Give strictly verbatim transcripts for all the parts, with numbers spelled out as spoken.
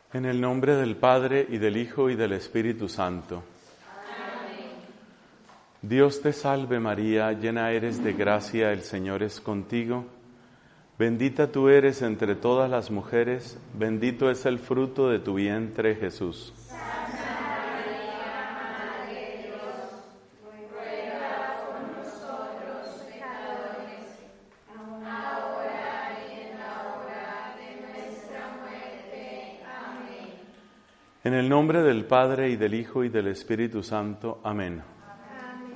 En el nombre del Padre, y del Hijo, y del Espíritu Santo. Amén. Dios te salve María, llena eres de gracia, el Señor es contigo. Bendita tú eres entre todas las mujeres, bendito es el fruto de tu vientre, Jesús. En el nombre del Padre, y del Hijo, y del Espíritu Santo. Amén. Amén.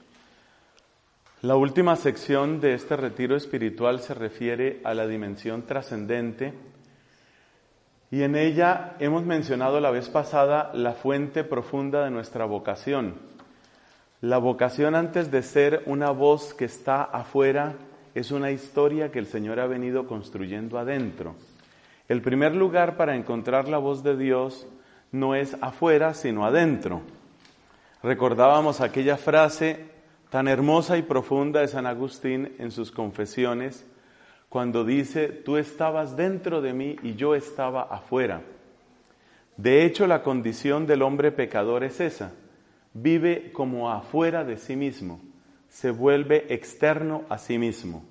La última sección de este retiro espiritual se refiere a la dimensión trascendente, y en ella hemos mencionado la vez pasada la fuente profunda de nuestra vocación. La vocación, antes de ser una voz que está afuera, es una historia que el Señor ha venido construyendo adentro. El primer lugar para encontrar la voz de Dios no es afuera, sino adentro. Recordábamos aquella frase tan hermosa y profunda de San Agustín en sus confesiones, cuando dice: tú estabas dentro de mí y yo estaba afuera. De hecho, la condición del hombre pecador es esa: vive como afuera de sí mismo, se vuelve externo a sí mismo.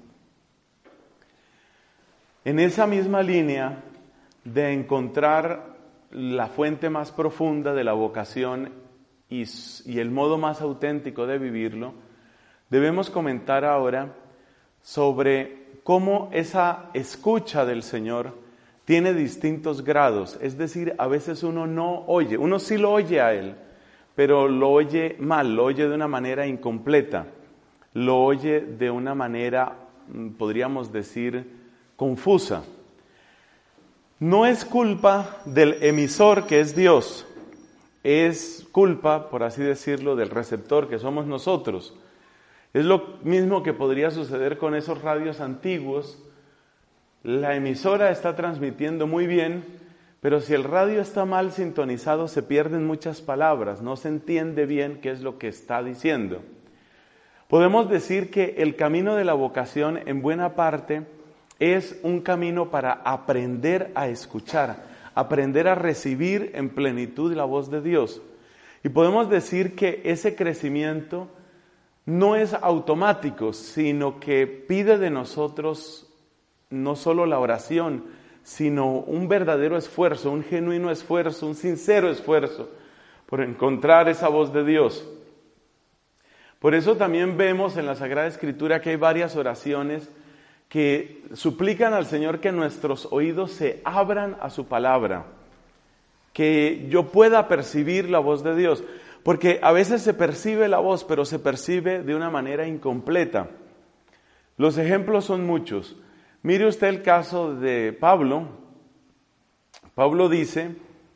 En esa misma línea de encontrar la fuente más profunda de la vocación y, y el modo más auténtico de vivirlo, debemos comentar ahora sobre cómo esa escucha del Señor tiene distintos grados. Es decir, a veces uno no oye, uno sí lo oye a Él, pero lo oye mal, lo oye de una manera incompleta, lo oye de una manera, podríamos decir, confusa. No es culpa del emisor, que es Dios, es culpa, por así decirlo, del receptor, que somos nosotros. Es lo mismo que podría suceder con esos radios antiguos. La emisora está transmitiendo muy bien, pero si el radio está mal sintonizado, se pierden muchas palabras, no se entiende bien qué es lo que está diciendo. Podemos decir que el camino de la vocación, en buena parte, es un camino para aprender a escuchar, aprender a recibir en plenitud la voz de Dios. Y podemos decir que ese crecimiento no es automático, sino que pide de nosotros no solo la oración, sino un verdadero esfuerzo, un genuino esfuerzo, un sincero esfuerzo por encontrar esa voz de Dios. Por eso también vemos en la Sagrada Escritura que hay varias oraciones que suplican al Señor que nuestros oídos se abran a su palabra, que yo pueda percibir la voz de Dios, porque a veces se percibe la voz, pero se percibe de una manera incompleta. Los ejemplos son muchos. Mire usted el caso de Pablo. Pablo dice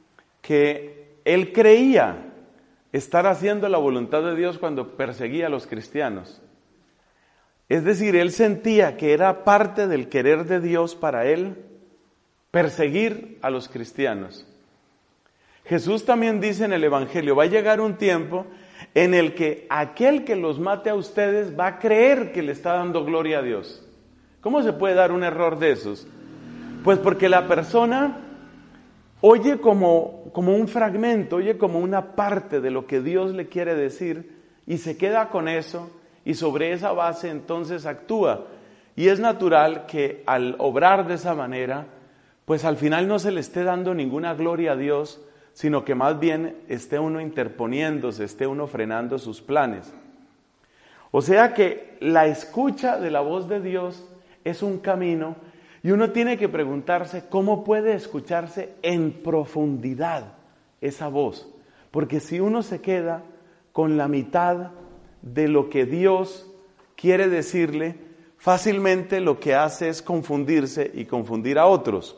que él creía estar haciendo la voluntad de Dios cuando perseguía a los cristianos. Es decir, él sentía que era parte del querer de Dios para él perseguir a los cristianos. Jesús también dice en el Evangelio: va a llegar un tiempo en el que aquel que los mate a ustedes va a creer que le está dando gloria a Dios. ¿Cómo se puede dar un error de esos? Pues porque la persona oye como, como un fragmento, oye como una parte de lo que Dios le quiere decir y se queda con eso. Y sobre esa base entonces actúa. Y es natural que al obrar de esa manera, pues al final no se le esté dando ninguna gloria a Dios, sino que más bien esté uno interponiéndose, esté uno frenando sus planes. O sea que la escucha de la voz de Dios es un camino, y uno tiene que preguntarse cómo puede escucharse en profundidad esa voz. Porque si uno se queda con la mitad de lo que Dios quiere decirle, fácilmente lo que hace es confundirse y confundir a otros.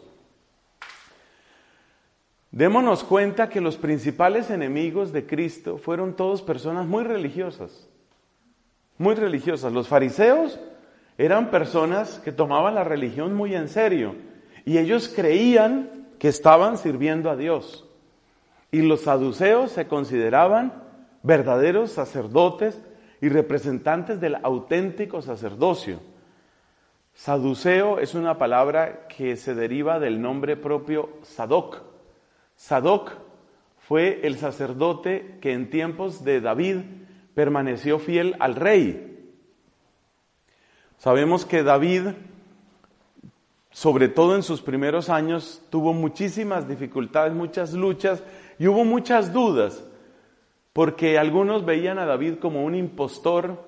Démonos cuenta que los principales enemigos de Cristo fueron todos personas muy religiosas, muy religiosas. Los fariseos eran personas que tomaban la religión muy en serio y ellos creían que estaban sirviendo a Dios. Y los saduceos se consideraban verdaderos sacerdotes y representantes del auténtico sacerdocio. Saduceo es una palabra que se deriva del nombre propio Sadoc. Sadoc fue el sacerdote que en tiempos de David permaneció fiel al rey. Sabemos que David, sobre todo en sus primeros años, tuvo muchísimas dificultades, muchas luchas y hubo muchas dudas, porque algunos veían a David como un impostor,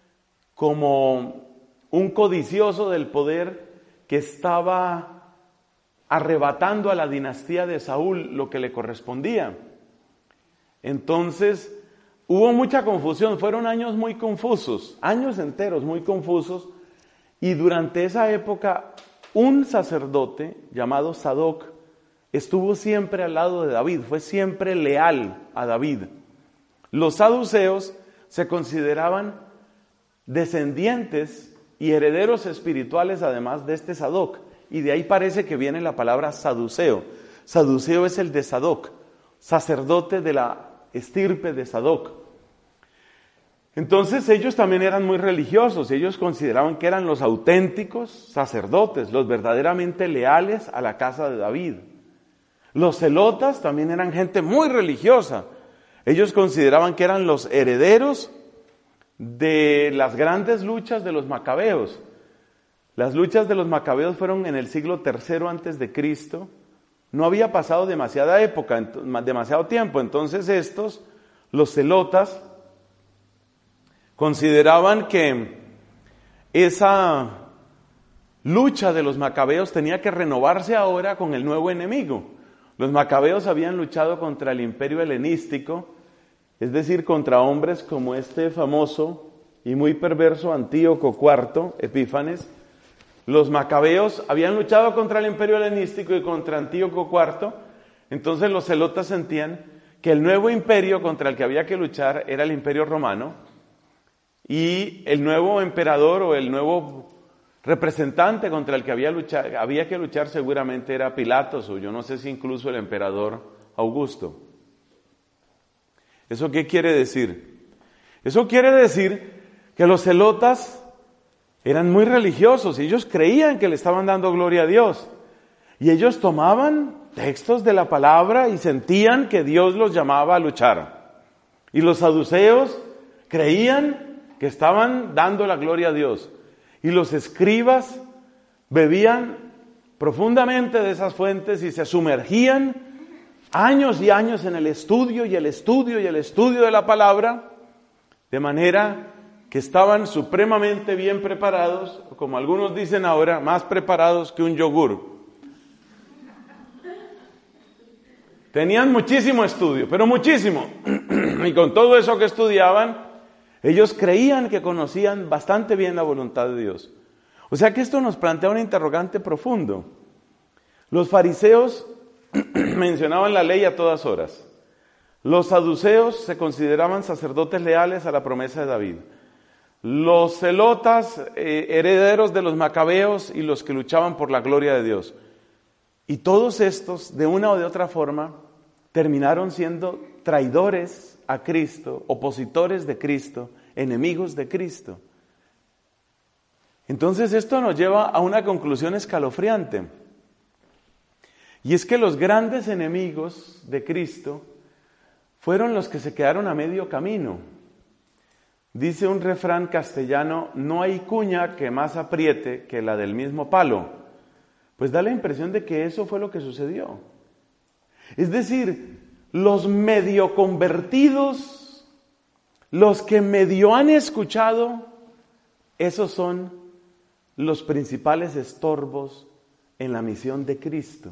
como un codicioso del poder que estaba arrebatando a la dinastía de Saúl lo que le correspondía. Entonces, hubo mucha confusión, fueron años muy confusos, años enteros muy confusos, y durante esa época un sacerdote llamado Sadoc estuvo siempre al lado de David, fue siempre leal a David. Los saduceos se consideraban descendientes y herederos espirituales además de este Sadoc, y de ahí parece que viene la palabra saduceo. Saduceo es el de Sadoc, sacerdote de la estirpe de Sadoc. Entonces ellos también eran muy religiosos, ellos consideraban que eran los auténticos sacerdotes, los verdaderamente leales a la casa de David. Los celotas también eran gente muy religiosa, ellos consideraban que eran los herederos de las grandes luchas de los macabeos. Las luchas de los macabeos fueron en el siglo tercero antes de Cristo. No había pasado demasiada época, demasiado tiempo. Entonces estos, los celotas, consideraban que esa lucha de los macabeos tenía que renovarse ahora con el nuevo enemigo. Los macabeos habían luchado contra el imperio helenístico, es decir, contra hombres como este famoso y muy perverso Antíoco cuarto, Epífanes. Los macabeos habían luchado contra el imperio helenístico y contra Antíoco cuarto, entonces los celotas sentían que el nuevo imperio contra el que había que luchar era el imperio romano, y el nuevo emperador o el nuevo representante contra el que había, luchar, había que luchar seguramente era Pilatos, o yo no sé si incluso el emperador Augusto. ¿Eso qué quiere decir? Eso quiere decir que los celotas eran muy religiosos y ellos creían que le estaban dando gloria a Dios. Y ellos tomaban textos de la palabra y sentían que Dios los llamaba a luchar. Y los saduceos creían que estaban dando la gloria a Dios. Y los escribas bebían profundamente de esas fuentes y se sumergían años y años en el estudio y el estudio y el estudio de la palabra, de manera que estaban supremamente bien preparados, como algunos dicen ahora, más preparados que un yogur. Tenían muchísimo estudio, pero muchísimo. Y con todo eso que estudiaban, ellos creían que conocían bastante bien la voluntad de Dios. O sea que esto nos plantea un interrogante profundo. Los fariseos mencionaban la ley a todas horas. Los saduceos se consideraban sacerdotes leales a la promesa de David. Los celotas, eh, herederos de los macabeos y los que luchaban por la gloria de Dios. Y todos estos, de una o de otra forma, terminaron siendo traidores a Cristo, opositores de Cristo, enemigos de Cristo. Entonces esto nos lleva a una conclusión escalofriante. Y es que los grandes enemigos de Cristo fueron los que se quedaron a medio camino. Dice un refrán castellano, no hay cuña que más apriete que la del mismo palo. Pues da la impresión de que eso fue lo que sucedió. Es decir, los medio convertidos, los que medio han escuchado, esos son los principales estorbos en la misión de Cristo.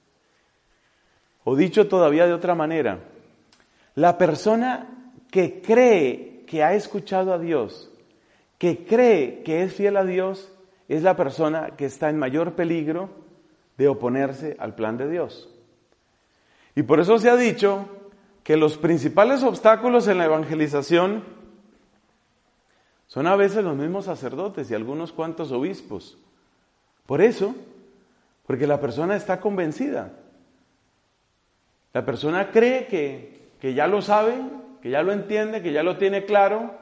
O dicho todavía de otra manera, la persona que cree que ha escuchado a Dios, que cree que es fiel a Dios, es la persona que está en mayor peligro de oponerse al plan de Dios. Y por eso se ha dicho que los principales obstáculos en la evangelización son a veces los mismos sacerdotes y algunos cuantos obispos. Por eso, porque la persona está convencida. La persona cree que, que ya lo sabe, que ya lo entiende, que ya lo tiene claro.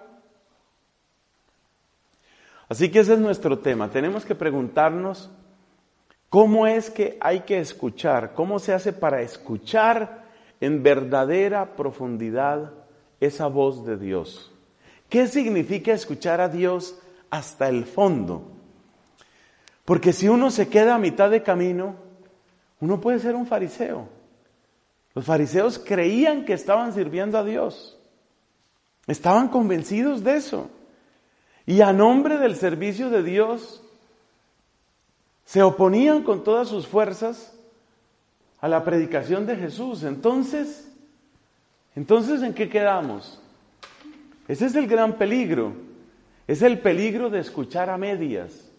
Así que ese es nuestro tema. Tenemos que preguntarnos ¿Cómo es que hay que escuchar? ¿Cómo se hace para escuchar en verdadera profundidad esa voz de Dios? ¿Qué significa escuchar a Dios hasta el fondo? Porque si uno se queda a mitad de camino, uno puede ser un fariseo. Los fariseos creían que estaban sirviendo a Dios. Estaban convencidos de eso. Y a nombre del servicio de Dios, se oponían con todas sus fuerzas a la predicación de Jesús. Entonces, entonces ¿en qué quedamos? Ese es el gran peligro. Es el peligro de escuchar a medias.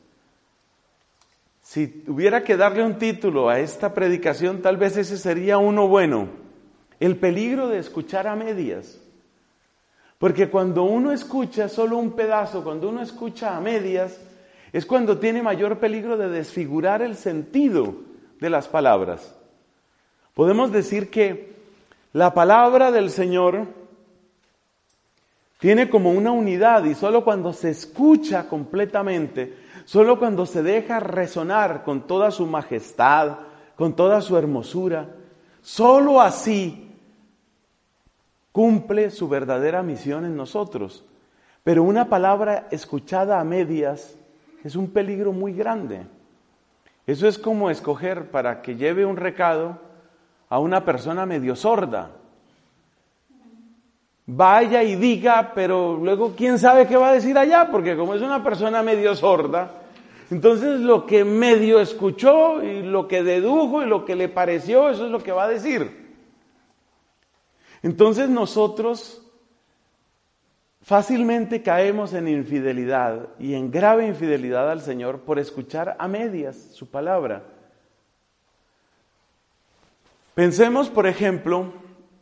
Si hubiera que darle un título a esta predicación, tal vez ese sería uno bueno. El peligro de escuchar a medias. Porque cuando uno escucha solo un pedazo, cuando uno escucha a medias, es cuando tiene mayor peligro de desfigurar el sentido de las palabras. Podemos decir que la palabra del Señor tiene como una unidad y solo cuando se escucha completamente, solo cuando se deja resonar con toda su majestad, con toda su hermosura, solo así cumple su verdadera misión en nosotros. Pero una palabra escuchada a medias es un peligro muy grande. Eso es como escoger para que lleve un recado a una persona medio sorda. Vaya y diga, pero luego quién sabe qué va a decir allá, porque como es una persona medio sorda, entonces lo que medio escuchó y lo que dedujo y lo que le pareció, eso es lo que va a decir. Entonces nosotros fácilmente caemos en infidelidad y en grave infidelidad al Señor por escuchar a medias su palabra. Pensemos, por ejemplo,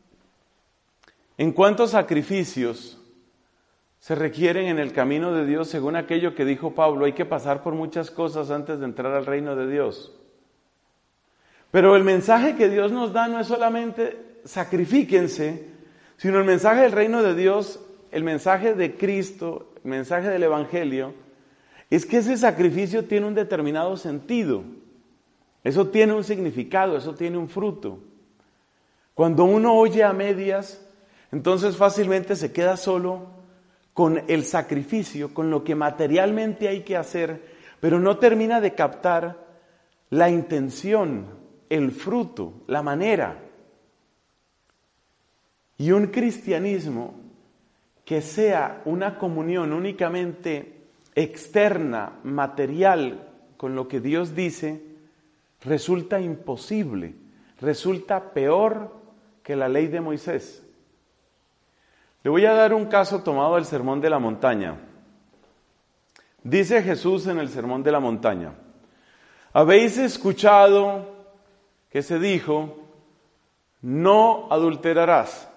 en cuántos sacrificios se requieren en el camino de Dios según aquello que dijo Pablo. Hay que pasar por muchas cosas antes de entrar al reino de Dios. Pero el mensaje que Dios nos da no es solamente sacrifíquense, sino el mensaje del reino de Dios, el mensaje de Cristo, el mensaje del Evangelio, es que ese sacrificio tiene un determinado sentido. Eso tiene un significado, eso tiene un fruto. Cuando uno oye a medias, entonces fácilmente se queda solo con el sacrificio, con lo que materialmente hay que hacer, pero no termina de captar la intención, el fruto, la manera. Y un cristianismo que sea una comunión únicamente externa, material, con lo que Dios dice, resulta imposible, resulta peor que la ley de Moisés. Le voy a dar un caso tomado del Sermón de la Montaña. Dice Jesús en el Sermón de la Montaña: habéis escuchado que se dijo, no adulterarás.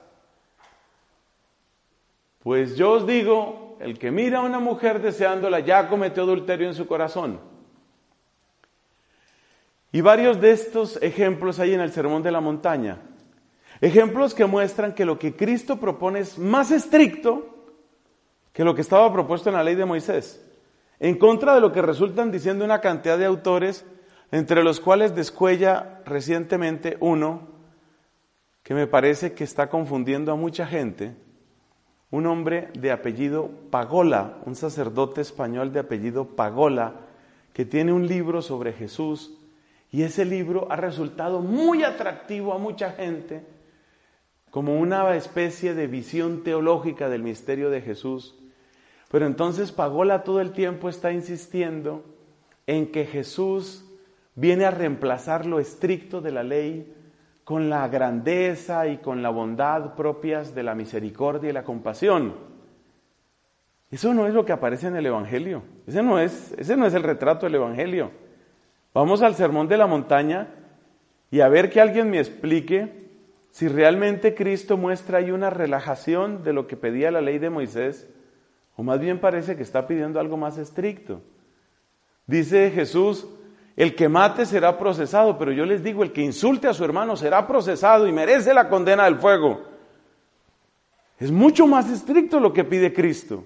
Pues yo os digo, el que mira a una mujer deseándola ya cometió adulterio en su corazón. Y varios de estos ejemplos hay en el Sermón de la Montaña. Ejemplos que muestran que lo que Cristo propone es más estricto que lo que estaba propuesto en la ley de Moisés. En contra de lo que resultan diciendo una cantidad de autores, entre los cuales descuella recientemente uno que me parece que está confundiendo a mucha gente. Un hombre de apellido Pagola, un sacerdote español de apellido Pagola, que tiene un libro sobre Jesús, y ese libro ha resultado muy atractivo a mucha gente, como una especie de visión teológica del misterio de Jesús. Pero entonces Pagola todo el tiempo está insistiendo en que Jesús viene a reemplazar lo estricto de la ley con la grandeza y con la bondad propias de la misericordia y la compasión. Eso no es lo que aparece en el Evangelio. Ese no es, ese no es el retrato del Evangelio. Vamos al Sermón de la Montaña y a ver que alguien me explique si realmente Cristo muestra ahí una relajación de lo que pedía la ley de Moisés, o más bien parece que está pidiendo algo más estricto. Dice Jesús, el que mate será procesado, pero yo les digo, el que insulte a su hermano será procesado y merece la condena del fuego. Es mucho más estricto lo que pide Cristo.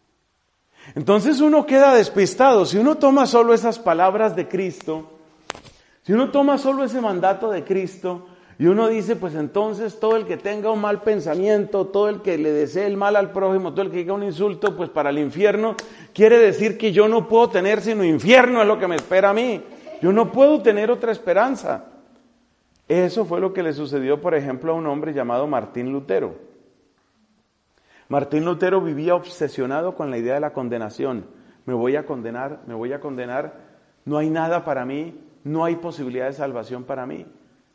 Entonces uno queda despistado. Si uno toma solo esas palabras de Cristo Si uno toma solo ese mandato de Cristo y uno dice, pues entonces todo el que tenga un mal pensamiento, todo el que le desee el mal al prójimo, todo el que diga un insulto, pues para el infierno, quiere decir que yo no puedo tener sino infierno, es lo que me espera a mí. Yo no puedo tener otra esperanza. Eso fue lo que le sucedió, por ejemplo, a un hombre llamado Martín Lutero. Martín Lutero vivía obsesionado con la idea de la condenación. Me voy a condenar, me voy a condenar, no hay nada para mí, no hay posibilidad de salvación para mí.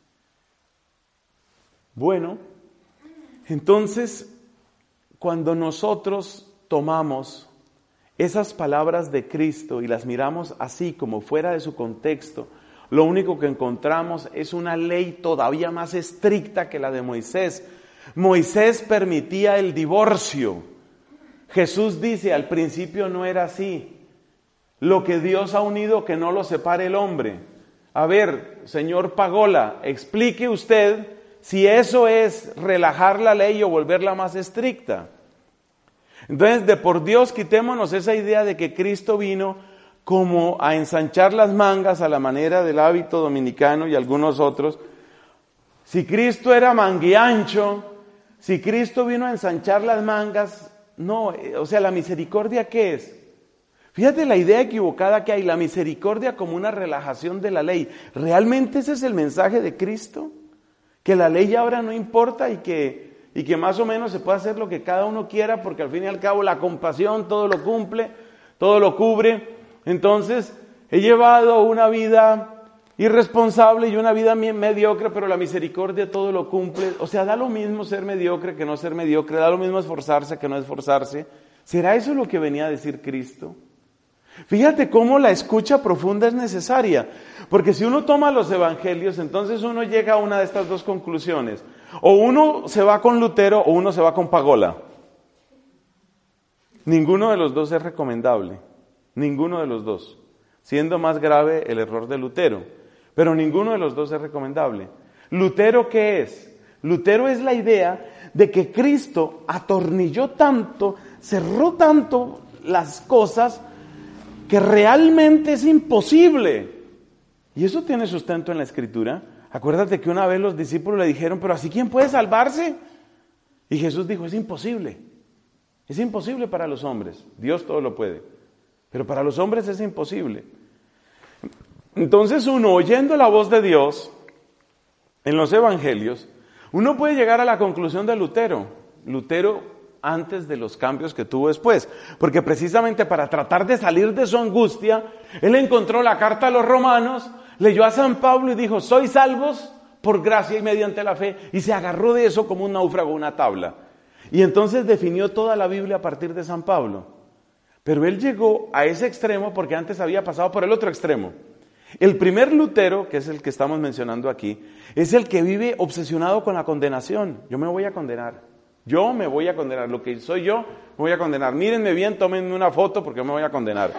Bueno, entonces, cuando nosotros tomamos esas palabras de Cristo y las miramos así como fuera de su contexto, lo único que encontramos es una ley todavía más estricta que la de Moisés. Moisés permitía el divorcio. Jesús dice, al principio no era así. Lo que Dios ha unido, que no lo separe el hombre. A ver, señor Pagola, explique usted si eso es relajar la ley o volverla más estricta. Entonces, de por Dios, quitémonos esa idea de que Cristo vino como a ensanchar las mangas a la manera del hábito dominicano y algunos otros. Si Cristo era mangueancho, si Cristo vino a ensanchar las mangas, no, o sea, ¿la misericordia qué es? Fíjate la idea equivocada que hay, la misericordia como una relajación de la ley. ¿Realmente ese es el mensaje de Cristo? Que la ley ahora no importa y que, y que más o menos se puede hacer lo que cada uno quiera, porque al fin y al cabo la compasión todo lo cumple, todo lo cubre. Entonces, he llevado una vida irresponsable y una vida mediocre, pero la misericordia todo lo cumple. O sea, da lo mismo ser mediocre que no ser mediocre, da lo mismo esforzarse que no esforzarse. ¿Será eso lo que venía a decir Cristo? Fíjate cómo la escucha profunda es necesaria, porque si uno toma los evangelios, entonces uno llega a una de estas dos conclusiones. O uno se va con Lutero o uno se va con Pagola. Ninguno de los dos es recomendable. Ninguno de los dos, siendo más grave el error de Lutero, pero ninguno de los dos es recomendable. ¿Lutero qué es? Lutero es la idea de que Cristo atornilló tanto, cerró tanto las cosas, que realmente es imposible. Y eso tiene sustento en la Escritura. Acuérdate que una vez los discípulos le dijeron, pero ¿así quién puede salvarse? Y Jesús dijo, es imposible. Es imposible para los hombres. Dios todo lo puede. Pero para los hombres es imposible. Entonces uno, oyendo la voz de Dios en los evangelios, uno puede llegar a la conclusión de Lutero. Lutero antes de los cambios que tuvo después. Porque precisamente para tratar de salir de su angustia, él encontró la carta a los romanos, leyó a San Pablo y dijo, sois salvos por gracia y mediante la fe. Y se agarró de eso como un náufrago, una tabla. Y entonces definió toda la Biblia a partir de San Pablo. Pero él llegó a ese extremo porque antes había pasado por el otro extremo. El primer Lutero, que es el que estamos mencionando aquí, es el que vive obsesionado con la condenación. Yo me voy a condenar. Yo me voy a condenar. Lo que soy yo, me voy a condenar. Mírenme bien, tómenme una foto porque me voy a condenar.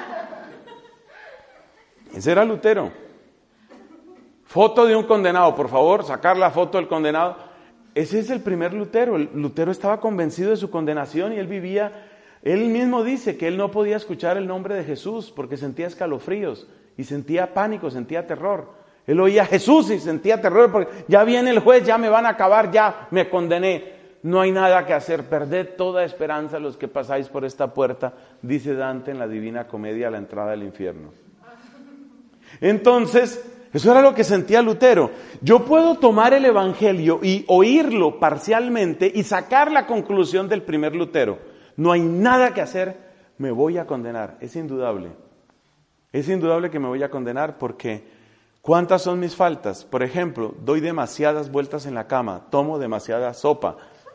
Ese era Lutero. Foto de un condenado, por favor, sacar la foto del condenado. Ese es el primer Lutero. El Lutero estaba convencido de su condenación y él vivía... Él mismo dice que él no podía escuchar el nombre de Jesús porque sentía escalofríos y sentía pánico, sentía terror. Él oía Jesús y sentía terror porque ya viene el juez, ya me van a acabar, ya me condené. No hay nada que hacer, perded toda esperanza los que pasáis por esta puerta, dice Dante en la Divina Comedia a la entrada del infierno. Entonces, eso era lo que sentía Lutero. Yo puedo tomar el Evangelio y oírlo parcialmente y sacar la conclusión del primer Lutero. No hay nada que hacer, me voy a condenar. Es indudable. Es indudable que me voy a condenar porque ¿cuántas son mis faltas? Por ejemplo, doy demasiadas vueltas en la cama, tomo demasiada sopa.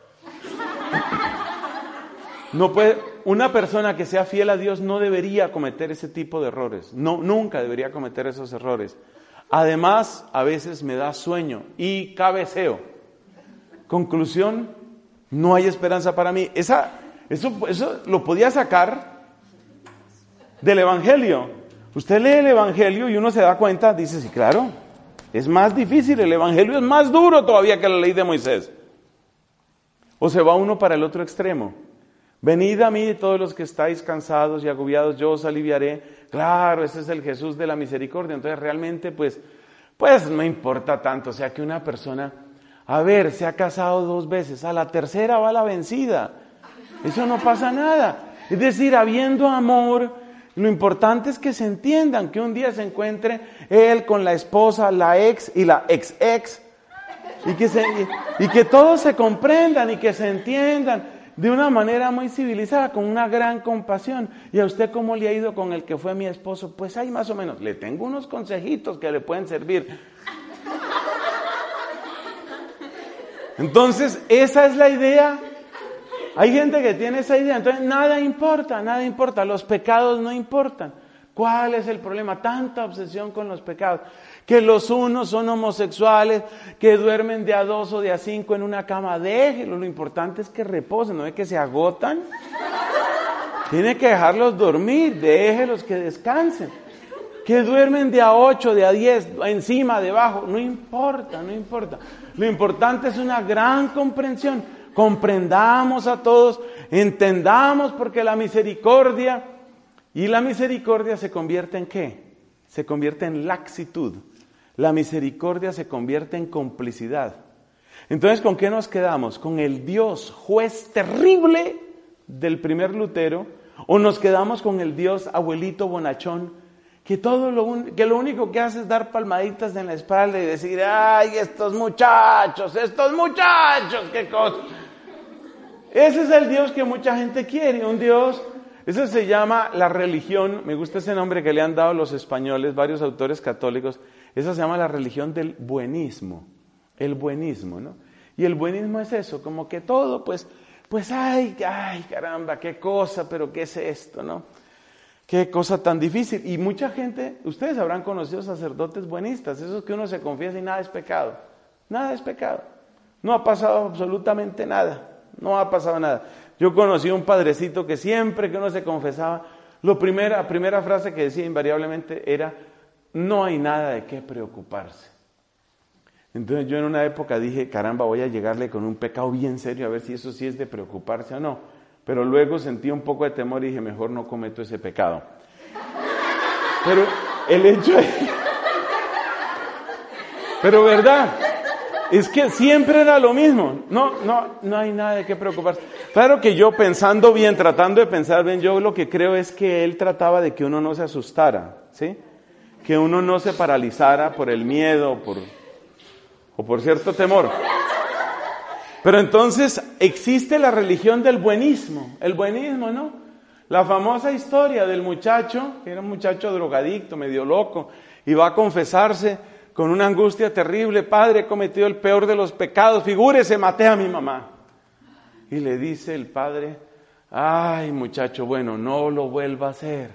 No puede, una persona que sea fiel a Dios no debería cometer ese tipo de errores. No, nunca debería cometer esos errores. Además, a veces me da sueño y cabeceo. Conclusión, no hay esperanza para mí. Esa... Eso, eso lo podía sacar del Evangelio. Usted lee el Evangelio y uno se da cuenta, dice, sí, claro, es más difícil, el Evangelio es más duro todavía que la ley de Moisés. O se va uno para el otro extremo. Venid a mí todos los que estáis cansados y agobiados, yo os aliviaré. Claro, ese es el Jesús de la misericordia. Entonces realmente pues pues no importa tanto. O sea que una persona, a ver, se ha casado dos veces, a la tercera va la vencida. Eso no pasa nada. Es decir, habiendo amor, lo importante es que se entiendan, que un día se encuentre él con la esposa, la ex y la ex ex, y que, se, y, y que todos se comprendan y que se entiendan de una manera muy civilizada, con una gran compasión. ¿Y a usted cómo le ha ido con el que fue mi esposo? Pues ahí más o menos, le tengo unos consejitos que le pueden servir. Entonces, esa es la idea. Hay gente que tiene esa idea, entonces nada importa, nada importa, los pecados no importan. ¿Cuál es el problema? Tanta obsesión con los pecados. Que los unos son homosexuales, que duermen de a dos o de a cinco en una cama, déjelo, lo importante es que reposen, no es que se agotan. Tiene que dejarlos dormir, déjelos que descansen. Que duermen de a ocho, de a diez, encima, debajo, no importa, no importa. Lo importante es una gran comprensión. Comprendamos a todos, entendamos, porque la misericordia, y la misericordia se convierte en ¿qué? Se convierte en laxitud. La misericordia se convierte en complicidad. Entonces, ¿con qué nos quedamos? ¿Con el Dios juez terrible del primer Lutero? ¿O nos quedamos con el Dios abuelito bonachón, que todo lo, un, que lo único que hace es dar palmaditas en la espalda y decir, ay, estos muchachos, estos muchachos, qué cosa? Ese es el Dios que mucha gente quiere, un Dios, eso se llama la religión, me gusta ese nombre que le han dado los españoles, varios autores católicos, eso se llama la religión del buenismo, el buenismo, ¿no? Y el buenismo es eso, como que todo, pues, pues, ay, ay, caramba, qué cosa, pero qué es esto, ¿no? Qué cosa tan difícil. Y mucha gente, ustedes habrán conocido sacerdotes buenistas, esos que uno se confiesa y nada es pecado, nada es pecado, no ha pasado absolutamente nada. No ha pasado nada. Yo conocí un padrecito que siempre que uno se confesaba, lo primera, la primera frase que decía invariablemente era, no hay nada de qué preocuparse. Entonces yo en una época dije, caramba, voy a llegarle con un pecado bien serio, a ver si eso sí es de preocuparse o no. Pero luego sentí un poco de temor y dije, mejor no cometo ese pecado. Pero el hecho es... Pero verdad... Es que siempre era lo mismo, no, no, no hay nada de qué preocuparse. Claro que yo pensando bien, tratando de pensar bien, yo lo que creo es que él trataba de que uno no se asustara, ¿sí? Que uno no se paralizara por el miedo por, o por cierto temor. Pero entonces existe la religión del buenismo, el buenismo, ¿no? La famosa historia del muchacho, que era un muchacho drogadicto, medio loco, y va a confesarse con una angustia terrible, padre, he cometido el peor de los pecados, figúrese, maté a mi mamá. Y le dice el padre, ay muchacho, bueno, no lo vuelva a hacer.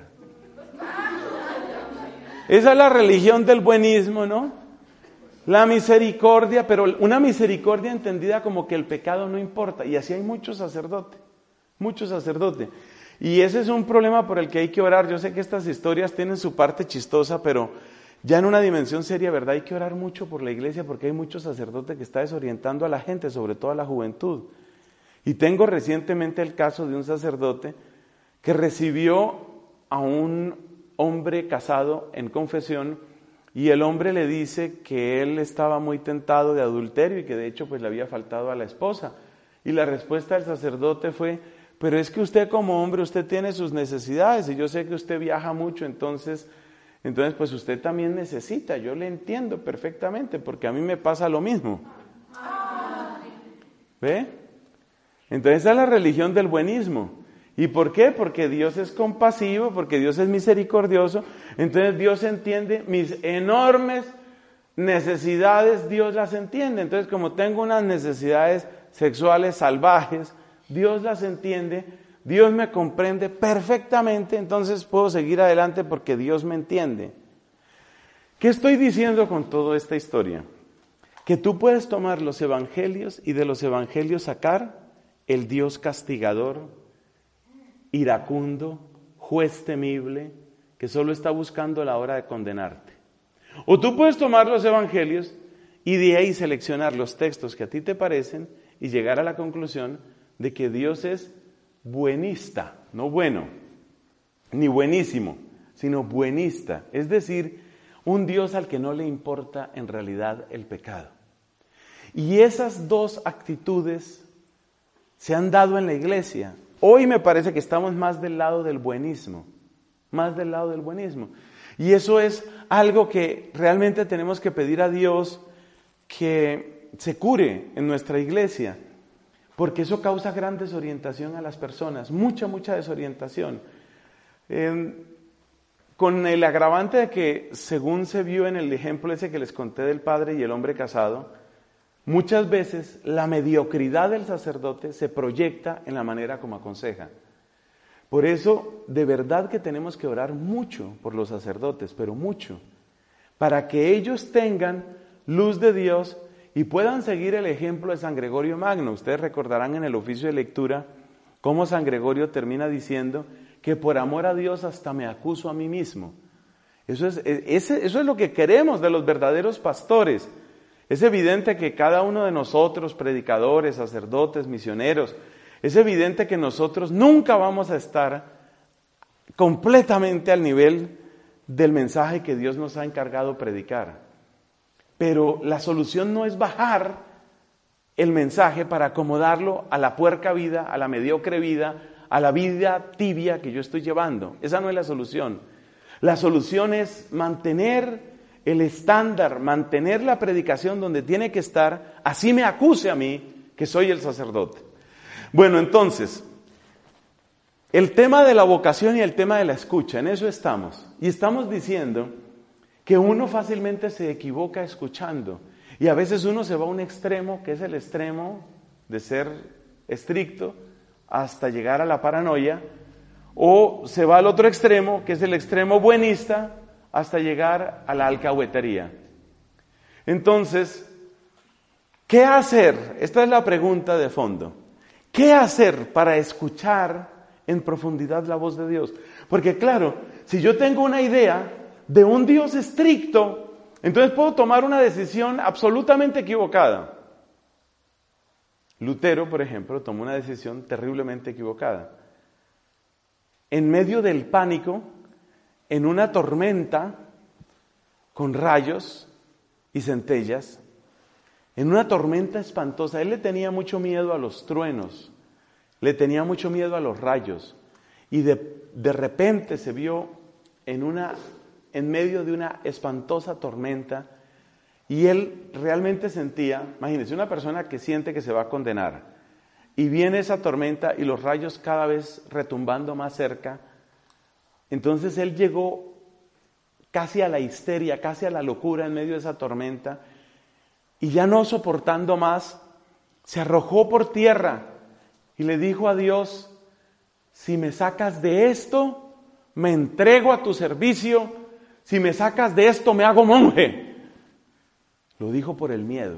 Esa es la religión del buenismo, ¿no? La misericordia, pero una misericordia entendida como que el pecado no importa. Y así hay muchos sacerdotes, muchos sacerdotes. Y ese es un problema por el que hay que orar. Yo sé que estas historias tienen su parte chistosa, pero ya en una dimensión seria, ¿verdad? Hay que orar mucho por la iglesia porque hay muchos sacerdotes que están desorientando a la gente, sobre todo a la juventud. Y tengo recientemente el caso de un sacerdote que recibió a un hombre casado en confesión y el hombre le dice que él estaba muy tentado de adulterio y que de hecho pues le había faltado a la esposa. Y la respuesta del sacerdote fue, pero es que usted como hombre, usted tiene sus necesidades y yo sé que usted viaja mucho, entonces... Entonces, pues usted también necesita, yo le entiendo perfectamente, porque a mí me pasa lo mismo. ¿Ve? Entonces, esa es la religión del buenismo. ¿Y por qué? Porque Dios es compasivo, porque Dios es misericordioso. Entonces, Dios entiende mis enormes necesidades, Dios las entiende. Entonces, como tengo unas necesidades sexuales salvajes, Dios las entiende. Dios me comprende perfectamente, entonces puedo seguir adelante porque Dios me entiende. ¿Qué estoy diciendo con toda esta historia? Que tú puedes tomar los evangelios y de los evangelios sacar el Dios castigador, iracundo, juez temible, que solo está buscando la hora de condenarte. O tú puedes tomar los evangelios y de ahí seleccionar los textos que a ti te parecen y llegar a la conclusión de que Dios es buenista, no bueno, ni buenísimo, sino buenista. Es decir, un Dios al que no le importa en realidad el pecado. Y esas dos actitudes se han dado en la iglesia. Hoy me parece que estamos más del lado del buenismo, más del lado del buenismo. Y eso es algo que realmente tenemos que pedir a Dios que se cure en nuestra iglesia, porque eso causa gran desorientación a las personas, mucha, mucha desorientación. Eh, con el agravante de que, según se vio en el ejemplo ese que les conté del padre y el hombre casado, muchas veces la mediocridad del sacerdote se proyecta en la manera como aconseja. Por eso, de verdad que tenemos que orar mucho por los sacerdotes, pero mucho, para que ellos tengan luz de Dios y puedan seguir el ejemplo de San Gregorio Magno. Ustedes recordarán en el oficio de lectura cómo San Gregorio termina diciendo que por amor a Dios hasta me acuso a mí mismo. Eso es, ese, eso es lo que queremos de los verdaderos pastores. Es evidente que cada uno de nosotros, predicadores, sacerdotes, misioneros, es evidente que nosotros nunca vamos a estar completamente al nivel del mensaje que Dios nos ha encargado predicar. Pero la solución no es bajar el mensaje para acomodarlo a la puerca vida, a la mediocre vida, a la vida tibia que yo estoy llevando. Esa no es la solución. La solución es mantener el estándar, mantener la predicación donde tiene que estar, así me acuse a mí que soy el sacerdote. Bueno, entonces, el tema de la vocación y el tema de la escucha, en eso estamos. Y estamos diciendo que uno fácilmente se equivoca escuchando. Y a veces uno se va a un extremo, que es el extremo de ser estricto, hasta llegar a la paranoia, o se va al otro extremo, que es el extremo buenista, hasta llegar a la alcahuetería. Entonces, ¿qué hacer? Esta es la pregunta de fondo. ¿Qué hacer para escuchar en profundidad la voz de Dios? Porque claro, si yo tengo una idea de un Dios estricto, entonces puedo tomar una decisión absolutamente equivocada. Lutero, por ejemplo, tomó una decisión terriblemente equivocada. En medio del pánico, en una tormenta con rayos y centellas, en una tormenta espantosa, él le tenía mucho miedo a los truenos, le tenía mucho miedo a los rayos, y de, de repente se vio en, una, en medio de una espantosa tormenta, y él realmente sentía, imagínense, una persona que siente que se va a condenar, y viene esa tormenta y los rayos cada vez retumbando más cerca. Entonces él llegó casi a la histeria, casi a la locura en medio de esa tormenta, y ya no soportando más, se arrojó por tierra y le dijo a Dios: si me sacas de esto, me entrego a tu servicio, si me sacas de esto, me hago monje. Lo dijo por el miedo.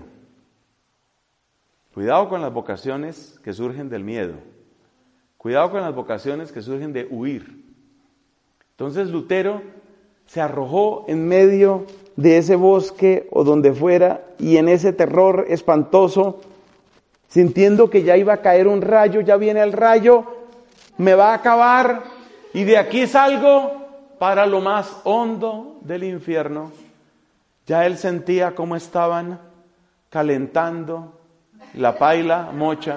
Cuidado con las vocaciones que surgen del miedo. Cuidado con las vocaciones que surgen de huir. Entonces Lutero se arrojó en medio de ese bosque o donde fuera, y en ese terror espantoso, sintiendo que ya iba a caer un rayo, ya viene el rayo, me va a acabar, y de aquí salgo para lo más hondo del infierno. Ya él sentía cómo estaban calentando la paila mocha,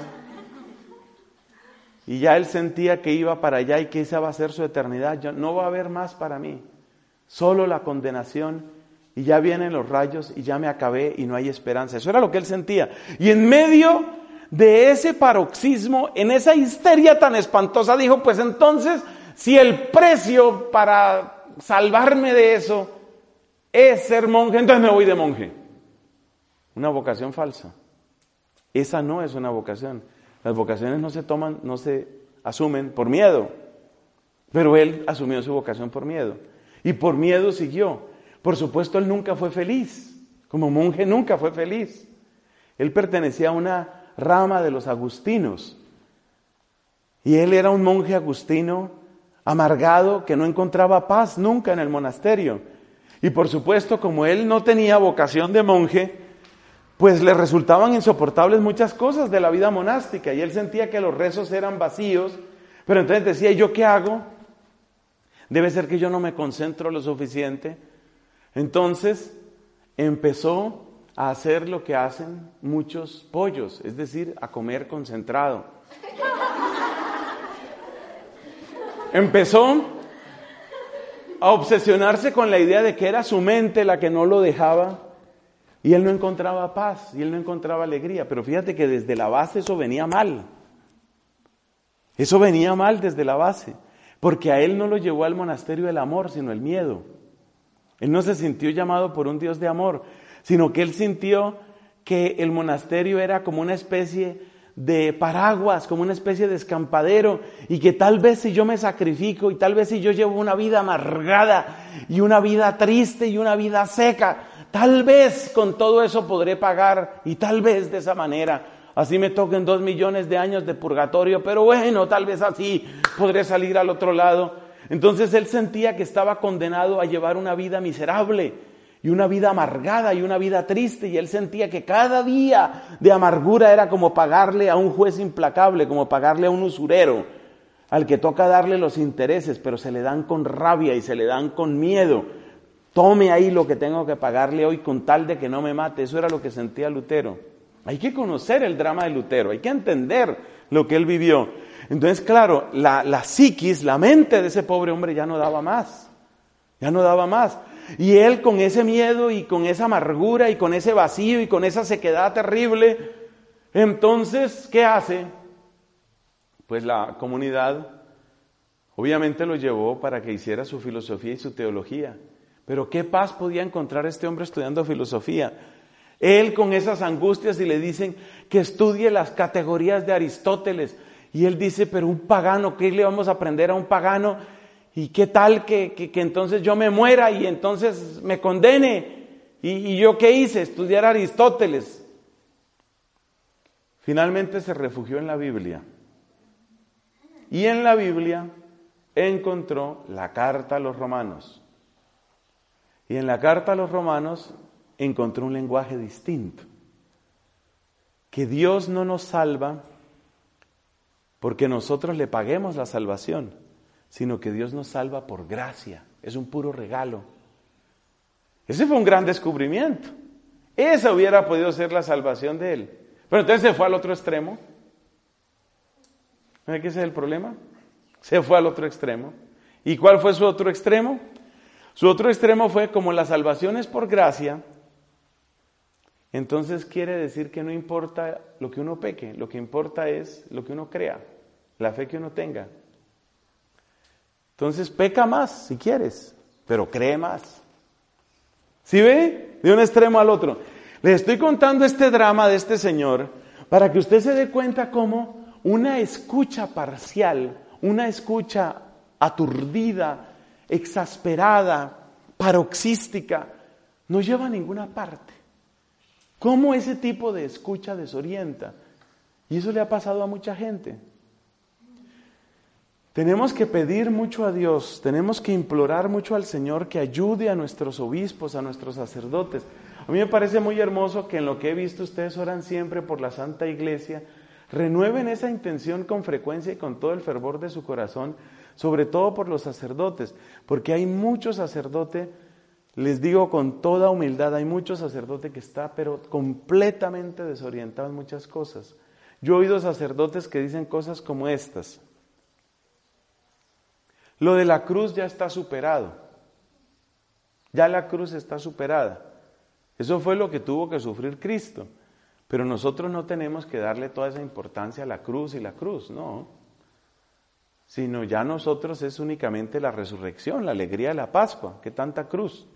y ya él sentía que iba para allá y que esa va a ser su eternidad. Ya no va a haber más para mí, solo la condenación, y ya vienen los rayos y ya me acabé y no hay esperanza. Eso era lo que él sentía. Y en medio de ese paroxismo, en esa histeria tan espantosa, dijo: pues entonces, si el precio para salvarme de eso es ser monje, entonces me voy de monje. Una vocación falsa. Esa no es una vocación. Las vocaciones no se toman, no se asumen por miedo. Pero él asumió su vocación por miedo. Y por miedo siguió. Por supuesto, él nunca fue feliz. Como monje nunca fue feliz. Él pertenecía a una rama de los agustinos. Y él era un monje agustino amargado que no encontraba paz nunca en el monasterio. Y por supuesto, como él no tenía vocación de monje, pues le resultaban insoportables muchas cosas de la vida monástica. Y él sentía que los rezos eran vacíos. Pero entonces decía: ¿y yo qué hago? Debe ser que yo no me concentro lo suficiente. Entonces empezó a hacer lo que hacen muchos pollos, es decir, a comer concentrado. Empezó a obsesionarse con la idea de que era su mente la que no lo dejaba, y él no encontraba paz, y él no encontraba alegría. Pero fíjate que desde la base eso venía mal. Eso venía mal desde la base, porque a él no lo llevó al monasterio el amor, sino el miedo. Él no se sintió llamado por un Dios de amor, sino que él sintió que el monasterio era como una especie de paraguas, como una especie de escampadero, y que tal vez si yo me sacrifico, y tal vez si yo llevo una vida amargada, y una vida triste, y una vida seca, tal vez con todo eso podré pagar, y tal vez de esa manera, así me toquen dos millones de años de purgatorio, pero bueno, tal vez así podré salir al otro lado. Entonces él sentía que estaba condenado a llevar una vida miserable, y una vida amargada, y una vida triste, y él sentía que cada día de amargura era como pagarle a un juez implacable, como pagarle a un usurero, al que toca darle los intereses, pero se le dan con rabia y se le dan con miedo. Tome ahí lo que tengo que pagarle hoy con tal de que no me mate. Eso era lo que sentía Lutero. Hay que conocer el drama de Lutero, hay que entender lo que él vivió. Entonces, claro, la, la psiquis, la mente de ese pobre hombre ya no daba más, ya no daba más. Y él con ese miedo y con esa amargura y con ese vacío y con esa sequedad terrible, entonces, ¿qué hace? Pues la comunidad obviamente lo llevó para que hiciera su filosofía y su teología. Pero ¿qué paz podía encontrar este hombre estudiando filosofía? Él con esas angustias y le dicen que estudie las categorías de Aristóteles. Y él dice, pero un pagano, ¿qué le vamos a aprender a un pagano? ¿Y qué tal que, que, que entonces yo me muera y entonces me condene? ¿Y, y yo qué hice? Estudiar Aristóteles. Finalmente se refugió en la Biblia. Y en la Biblia encontró la carta a los romanos. Y en la carta a los romanos encontró un lenguaje distinto. Que Dios no nos salva porque nosotros le paguemos la salvación, sino que Dios nos salva por gracia. Es un puro regalo. Ese fue un gran descubrimiento. Esa hubiera podido ser la salvación de él. Pero entonces se fue al otro extremo. ¿No es que ese es el problema? Se fue al otro extremo. ¿Y cuál fue su otro extremo? Su otro extremo fue, como la salvación es por gracia, entonces quiere decir que no importa lo que uno peque, lo que importa es lo que uno crea, la fe que uno tenga. Entonces peca más si quieres, pero cree más. ¿Sí ve? De un extremo al otro. Les estoy contando este drama de este señor para que usted se dé cuenta cómo una escucha parcial, una escucha aturdida, exasperada, paroxística, no lleva a ninguna parte. ¿Cómo ese tipo de escucha desorienta? Y eso le ha pasado a mucha gente. Tenemos que pedir mucho a Dios, tenemos que implorar mucho al Señor que ayude a nuestros obispos, a nuestros sacerdotes. A mí me parece muy hermoso que en lo que he visto ustedes oran siempre por la Santa Iglesia. Renueven esa intención con frecuencia y con todo el fervor de su corazón, sobre todo por los sacerdotes, porque hay muchos sacerdotes, les digo con toda humildad, hay muchos sacerdotes que está pero completamente desorientado en muchas cosas. Yo he oído sacerdotes que dicen cosas como estas: lo de la cruz ya está superado, ya la cruz está superada. Eso fue lo que tuvo que sufrir Cristo, pero nosotros no tenemos que darle toda esa importancia a la cruz y la cruz, no. Sino ya nosotros es únicamente la resurrección, la alegría de la Pascua, que tanta cruz.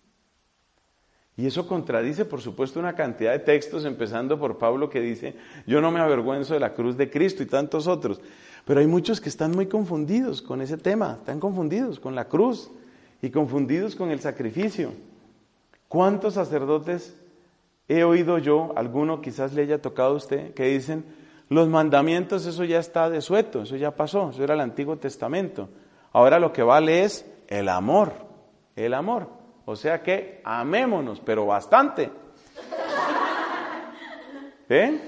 Y eso contradice, por supuesto, una cantidad de textos, empezando por Pablo que dice, yo no me avergüenzo de la cruz de Cristo, y tantos otros. Pero hay muchos que están muy confundidos con ese tema, están confundidos con la cruz y confundidos con el sacrificio. ¿Cuántos sacerdotes he oído yo, alguno quizás le haya tocado a usted, que dicen, los mandamientos, eso ya está desueto, eso ya pasó, eso era el Antiguo Testamento. Ahora lo que vale es el amor, el amor. O sea que amémonos, pero bastante. ¿Eh?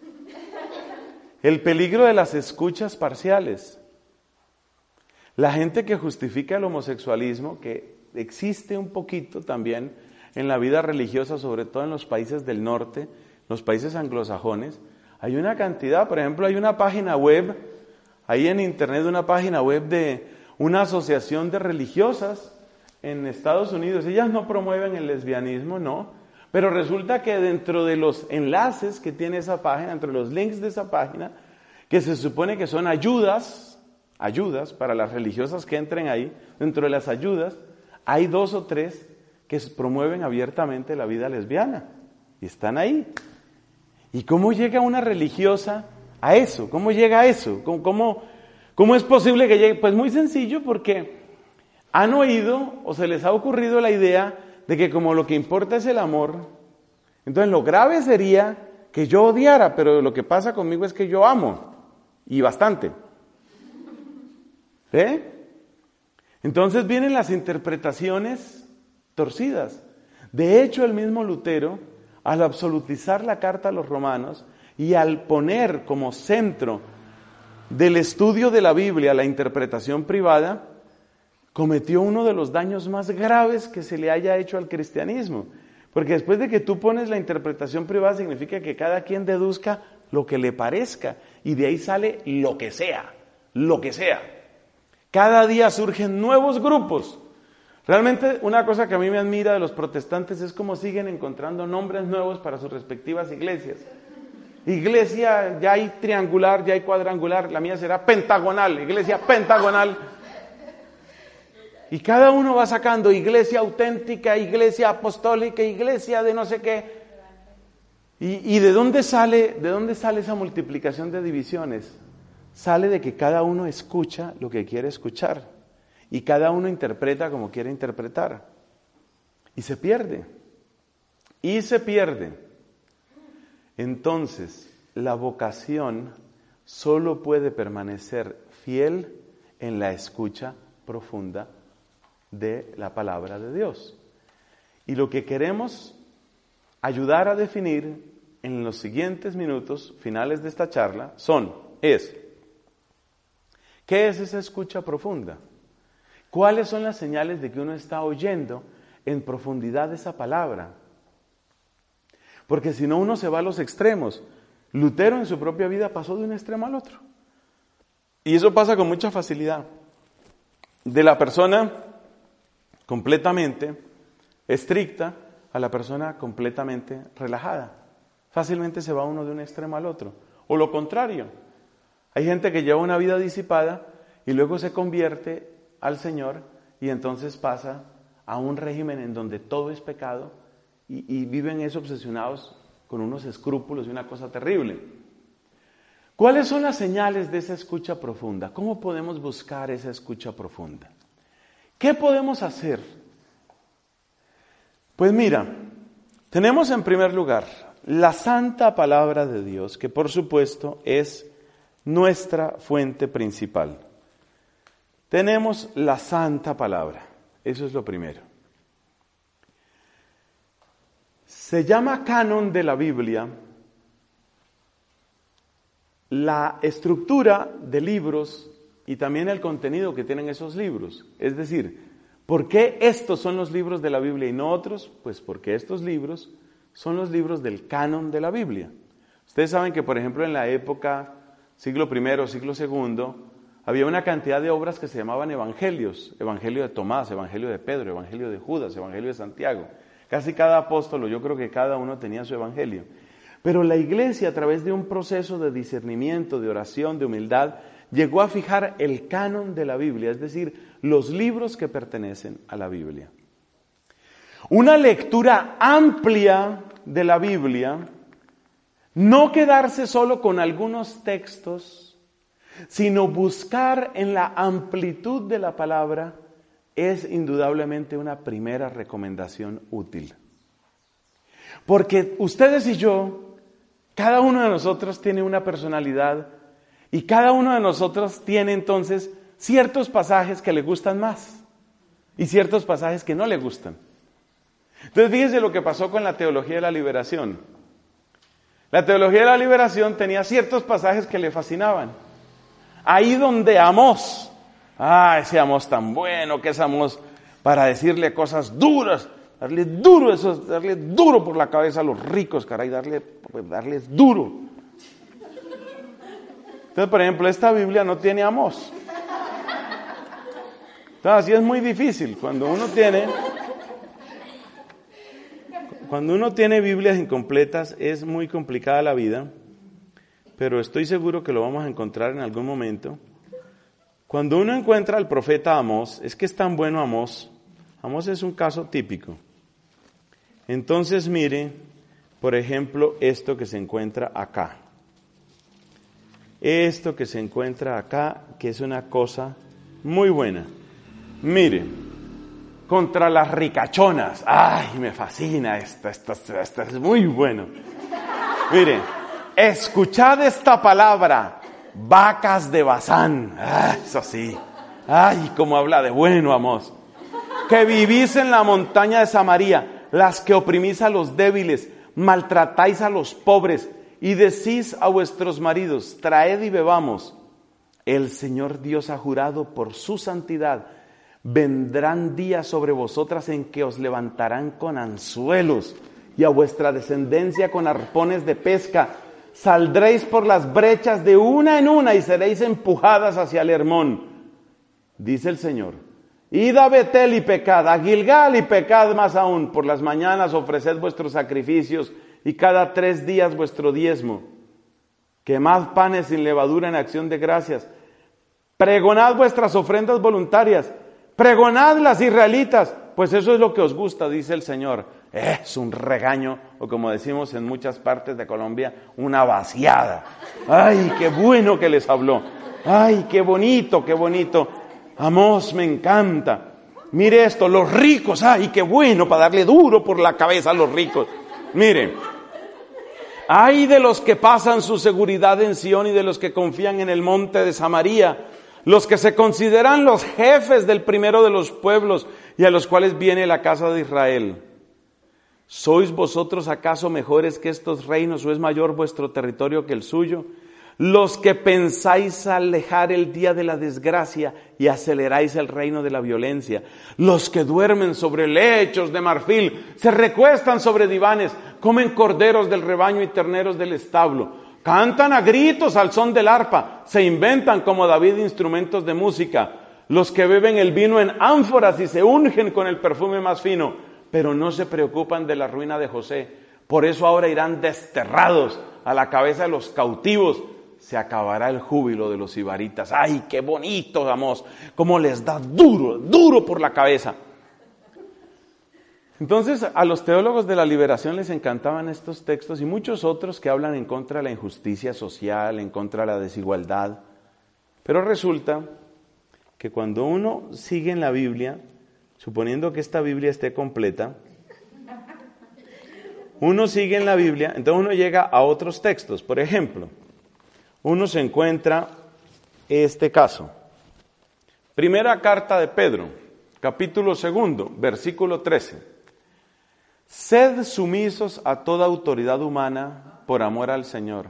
El peligro de las escuchas parciales. La gente que justifica el homosexualismo, que existe un poquito también en la vida religiosa, sobre todo en los países del norte, los países anglosajones. Hay una cantidad, por ejemplo, hay una página web, ahí en internet, una página web de una asociación de religiosas en Estados Unidos. Ellas no promueven el lesbianismo, no, pero resulta que dentro de los enlaces que tiene esa página, entre los links de esa página, que se supone que son ayudas, ayudas para las religiosas que entren ahí, dentro de las ayudas, hay dos o tres que promueven abiertamente la vida lesbiana, y están ahí. ¿Y cómo llega una religiosa a eso? ¿Cómo llega a eso? ¿Cómo, cómo, cómo es posible que llegue? Pues muy sencillo, porque han oído o se les ha ocurrido la idea de que como lo que importa es el amor, entonces lo grave sería que yo odiara, pero lo que pasa conmigo es que yo amo, y bastante. ¿Eh? Entonces vienen las interpretaciones torcidas. De hecho, el mismo Lutero, al absolutizar la carta a los romanos y al poner como centro del estudio de la Biblia la interpretación privada, cometió uno de los daños más graves que se le haya hecho al cristianismo. Porque después de que tú pones la interpretación privada, significa que cada quien deduzca lo que le parezca, y de ahí sale lo que sea, lo que sea. Cada día surgen nuevos grupos. Realmente una cosa que a mí me admira de los protestantes es cómo siguen encontrando nombres nuevos para sus respectivas iglesias. Iglesia, ya hay triangular, ya hay cuadrangular, la mía será pentagonal, iglesia pentagonal. Y cada uno va sacando iglesia auténtica, iglesia apostólica, iglesia de no sé qué. ¿Y, y de dónde sale, de dónde sale esa multiplicación de divisiones? Sale de que cada uno escucha lo que quiere escuchar y cada uno interpreta como quiere interpretar. Y se pierde. Y se pierde. Entonces, la vocación solo puede permanecer fiel en la escucha profunda de la palabra de Dios. Y lo que queremos ayudar a definir en los siguientes minutos finales de esta charla son, es, ¿qué es esa escucha profunda? ¿Cuáles son las señales de que uno está oyendo en profundidad esa palabra? Porque si no, uno se va a los extremos. Lutero en su propia vida pasó de un extremo al otro. Y eso pasa con mucha facilidad. De la persona completamente estricta a la persona completamente relajada. Fácilmente se va uno de un extremo al otro. O lo contrario. Hay gente que lleva una vida disipada y luego se convierte al Señor y entonces pasa a un régimen en donde todo es pecado y, y viven eso obsesionados con unos escrúpulos y una cosa terrible. ¿Cuáles son las señales de esa escucha profunda? ¿Cómo podemos buscar esa escucha profunda? ¿Qué podemos hacer? Pues mira, tenemos en primer lugar la santa palabra de Dios, que por supuesto es nuestra fuente principal. Tenemos la santa palabra, eso es lo primero. Se llama canon de la Biblia la estructura de libros y también el contenido que tienen esos libros. Es decir, ¿por qué estos son los libros de la Biblia y no otros? Pues porque estos libros son los libros del canon de la Biblia. Ustedes saben que, por ejemplo, en la época siglo primero, siglo segundo, había una cantidad de obras que se llamaban evangelios. Evangelio de Tomás, evangelio de Pedro, evangelio de Judas, evangelio de Santiago. Casi cada apóstolo, yo creo que cada uno tenía su evangelio. Pero la iglesia, a través de un proceso de discernimiento, de oración, de humildad, llegó a fijar el canon de la Biblia, es decir, los libros que pertenecen a la Biblia. Una lectura amplia de la Biblia, no quedarse solo con algunos textos, sino buscar en la amplitud de la palabra, es indudablemente una primera recomendación útil. Porque ustedes y yo, cada uno de nosotros tiene una personalidad y cada uno de nosotros tiene entonces ciertos pasajes que le gustan más y ciertos pasajes que no le gustan. Entonces fíjense lo que pasó con la teología de la liberación. La teología de la liberación tenía ciertos pasajes que le fascinaban. Ahí donde Amós, ah, ese Amós tan bueno, que es Amós para decirle cosas duras, darle duro, eso, darle duro por la cabeza a los ricos, caray, darle, darles duro. Entonces, por ejemplo, esta Biblia no tiene Amós. Entonces, así es muy difícil. Cuando uno tiene, cuando uno tiene Biblias incompletas, es muy complicada la vida, pero estoy seguro que lo vamos a encontrar en algún momento. Cuando uno encuentra al profeta Amós, es que es tan bueno Amós. Amós es un caso típico. Entonces, mire, por ejemplo, esto que se encuentra acá. Esto que se encuentra acá, que es una cosa muy buena. Mire, contra las ricachonas. ¡Ay, me fascina esto! Esto, esto, esto es muy bueno. Mire, escuchad esta palabra, vacas de Basán. ¡Ah, eso sí! ¡Ay, cómo habla de bueno, Amós! Que vivís en la montaña de Samaria, las que oprimís a los débiles, maltratáis a los pobres, y decís a vuestros maridos, traed y bebamos. El Señor Dios ha jurado por su santidad, vendrán días sobre vosotras en que os levantarán con anzuelos, y a vuestra descendencia con arpones de pesca. Saldréis por las brechas de una en una y seréis empujadas hacia el Hermón. Dice el Señor, id a Betel y pecad, a Gilgal y pecad más aún. Por las mañanas ofreced vuestros sacrificios y cada tres días vuestro diezmo. Quemad panes sin levadura en acción de gracias. Pregonad vuestras ofrendas voluntarias. Pregonad las israelitas, pues eso es lo que os gusta, dice el Señor. Es un regaño, o como decimos en muchas partes de Colombia, una vaciada. ¡Ay, qué bueno que les habló! ¡Ay, qué bonito, qué bonito! Amós, me encanta. Mire esto, los ricos, ¡ay, qué bueno para darle duro por la cabeza a los ricos! Mire, ay de los que pasan su seguridad en Sión y de los que confían en el monte de Samaria, los que se consideran los jefes del primero de los pueblos y a los cuales viene la casa de Israel. ¿Sois vosotros acaso mejores que estos reinos o es mayor vuestro territorio que el suyo? Los que pensáis alejar el día de la desgracia y aceleráis el reino de la violencia. Los que duermen sobre lechos de marfil, se recuestan sobre divanes, comen corderos del rebaño y terneros del establo. Cantan a gritos al son del arpa, se inventan como David instrumentos de música. Los que beben el vino en ánforas y se ungen con el perfume más fino, pero no se preocupan de la ruina de José. Por eso ahora irán desterrados a la cabeza de los cautivos. Se acabará el júbilo de los sibaritas. ¡Ay, qué bonito, Amós! Cómo les da duro, duro por la cabeza. Entonces, a los teólogos de la liberación les encantaban estos textos y muchos otros que hablan en contra de la injusticia social, en contra de la desigualdad. Pero resulta que cuando uno sigue en la Biblia, suponiendo que esta Biblia esté completa, uno sigue en la Biblia, entonces uno llega a otros textos. Por ejemplo, uno se encuentra este caso. Primera carta de Pedro, capítulo segundo, versículo trece. Sed sumisos a toda autoridad humana por amor al Señor.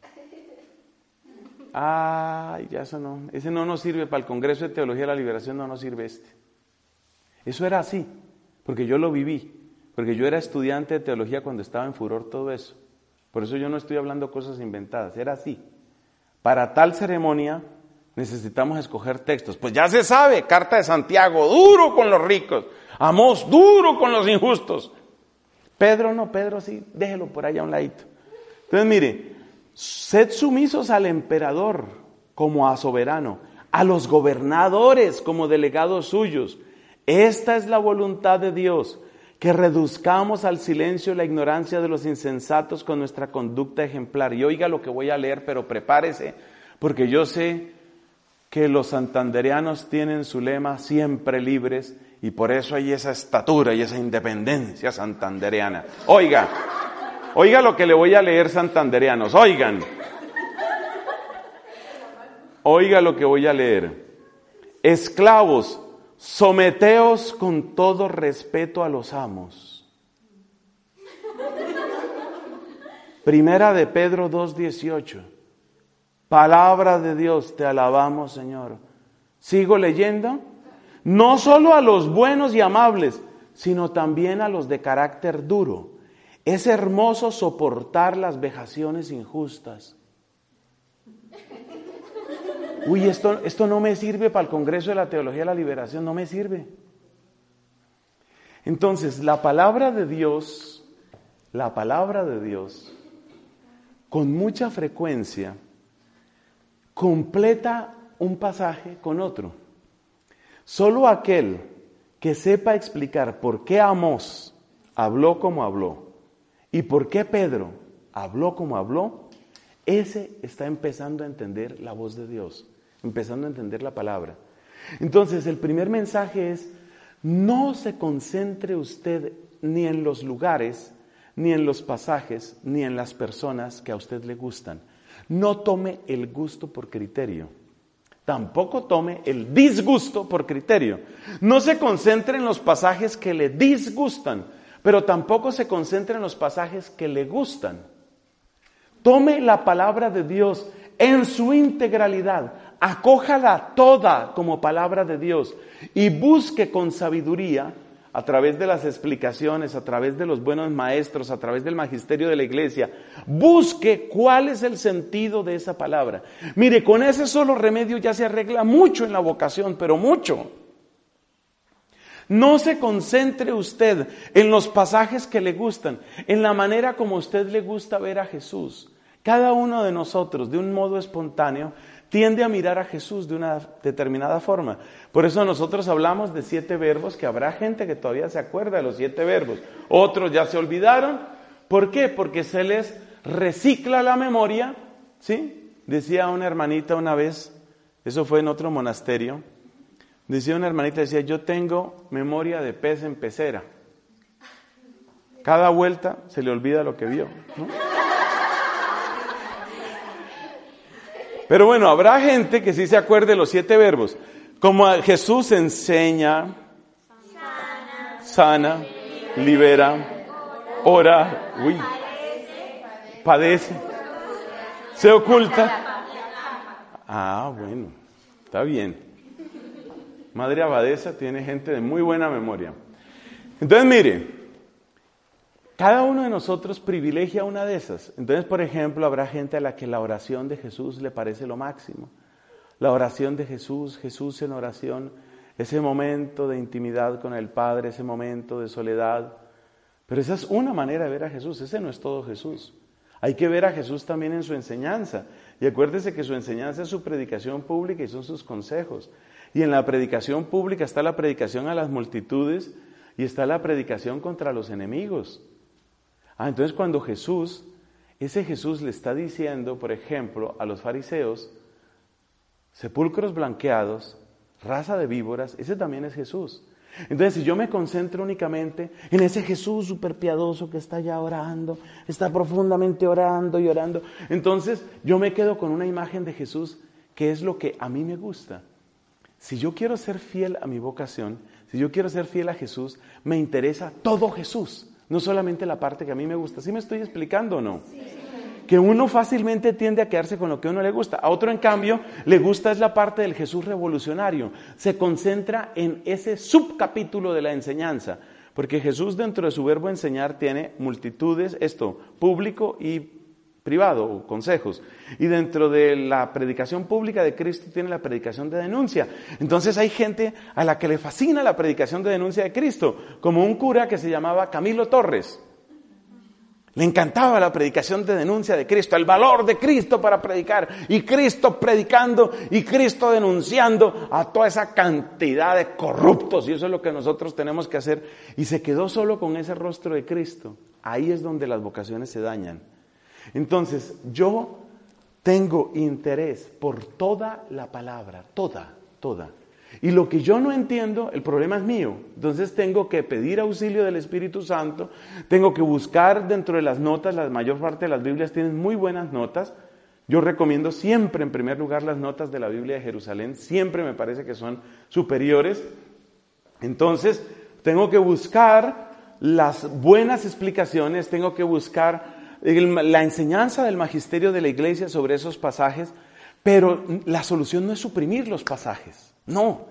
Ay, ya eso no, ese no nos sirve para el Congreso de Teología de la Liberación, no nos sirve este. Eso era así, porque yo lo viví, porque yo era estudiante de teología cuando estaba en furor todo eso. Por eso yo no estoy hablando cosas inventadas, era así. Para tal ceremonia necesitamos escoger textos. Pues ya se sabe, carta de Santiago, duro con los ricos. Amós, duro con los injustos. Pedro no, Pedro sí, déjelo por allá a un ladito. Entonces mire, sed sumisos al emperador como a soberano, a los gobernadores como delegados suyos. Esta es la voluntad de Dios, que reduzcamos al silencio la ignorancia de los insensatos con nuestra conducta ejemplar. Y oiga lo que voy a leer, pero prepárese, porque yo sé que los santandereanos tienen su lema siempre libres, y por eso hay esa estatura y esa independencia santandereana. Oiga, oiga lo que le voy a leer, santandereanos, oigan. Oiga lo que voy a leer. Esclavos, someteos con todo respeto a los amos. Primera de Pedro dos dieciocho. Palabra de Dios, te alabamos, Señor. ¿Sigo leyendo? no solo a los buenos y amables, sino también a los de carácter duro. Es hermoso soportar las vejaciones injustas. Uy, esto, esto no me sirve para el Congreso de la Teología de la Liberación, no me sirve. Entonces, la palabra de Dios, la palabra de Dios, con mucha frecuencia, completa un pasaje con otro. Solo aquel que sepa explicar por qué Amós habló como habló y por qué Pedro habló como habló, ese está empezando a entender la voz de Dios, empezando a entender la palabra. Entonces, el primer mensaje es: no se concentre usted ni en los lugares, ni en los pasajes, ni en las personas que a usted le gustan. No tome el gusto por criterio. Tampoco tome el disgusto por criterio. No se concentre en los pasajes que le disgustan, pero tampoco se concentre en los pasajes que le gustan. Tome la palabra de Dios en su integralidad, acójala toda como palabra de Dios y busque con sabiduría, a través de las explicaciones, a través de los buenos maestros, a través del magisterio de la iglesia, busque cuál es el sentido de esa palabra. Mire, con ese solo remedio ya se arregla mucho en la vocación, pero mucho. No se concentre usted en los pasajes que le gustan, en la manera como a usted le gusta ver a Jesús. Cada uno de nosotros, de un modo espontáneo, tiende a mirar a Jesús de una determinada forma. Por eso nosotros hablamos de siete verbos, que habrá gente que todavía se acuerda de los siete verbos. Otros ya se olvidaron. ¿Por qué? Porque se les recicla la memoria, ¿sí? Decía una hermanita una vez, eso fue en otro monasterio, decía una hermanita, decía: yo tengo memoria de pez en pecera. Cada vuelta se le olvida lo que vio, ¿no? Pero bueno, habrá gente que sí se acuerde de los siete verbos. Como Jesús enseña, sana, sana libera, ora, uy, padece, se oculta. Ah, bueno, está bien. Madre Abadesa tiene gente de muy buena memoria. Entonces, mire, cada uno de nosotros privilegia una de esas. Entonces, por ejemplo, habrá gente a la que la oración de Jesús le parece lo máximo. La oración de Jesús, Jesús en oración, ese momento de intimidad con el Padre, ese momento de soledad. Pero esa es una manera de ver a Jesús, ese no es todo Jesús. Hay que ver a Jesús también en su enseñanza. Y acuérdese que su enseñanza es su predicación pública y son sus consejos. Y en la predicación pública está la predicación a las multitudes y está la predicación contra los enemigos. Ah, entonces cuando Jesús, ese Jesús le está diciendo, por ejemplo, a los fariseos, sepulcros blanqueados, raza de víboras, ese también es Jesús. Entonces, si yo me concentro únicamente en ese Jesús súper piadoso que está ya orando, está profundamente orando y orando, entonces yo me quedo con una imagen de Jesús que es lo que a mí me gusta. Si yo quiero ser fiel a mi vocación, si yo quiero ser fiel a Jesús, me interesa todo Jesús. No solamente la parte que a mí me gusta. ¿Sí me estoy explicando o no? Sí. Que uno fácilmente tiende a quedarse con lo que a uno le gusta. A otro, en cambio, le gusta es la parte del Jesús revolucionario. Se concentra en ese subcapítulo de la enseñanza. Porque Jesús, dentro de su verbo enseñar, tiene multitudes, esto, público y privado, o consejos. Y dentro de la predicación pública de Cristo tiene la predicación de denuncia. Entonces hay gente a la que le fascina la predicación de denuncia de Cristo, como un cura que se llamaba Camilo Torres. Le encantaba la predicación de denuncia de Cristo, el valor de Cristo para predicar, y Cristo predicando, y Cristo denunciando a toda esa cantidad de corruptos, y eso es lo que nosotros tenemos que hacer. Y se quedó solo con ese rostro de Cristo. Ahí es donde las vocaciones se dañan. Entonces, yo tengo interés por toda la palabra, toda, toda. Y lo que yo no entiendo, el problema es mío. Entonces tengo que pedir auxilio del Espíritu Santo, tengo que buscar dentro de las notas, la mayor parte de las Biblias tienen muy buenas notas. Yo recomiendo siempre, en primer lugar, las notas de la Biblia de Jerusalén, siempre me parece que son superiores. Entonces, tengo que buscar las buenas explicaciones, tengo que buscar la enseñanza del magisterio de la iglesia sobre esos pasajes, pero la solución no es suprimir los pasajes, no.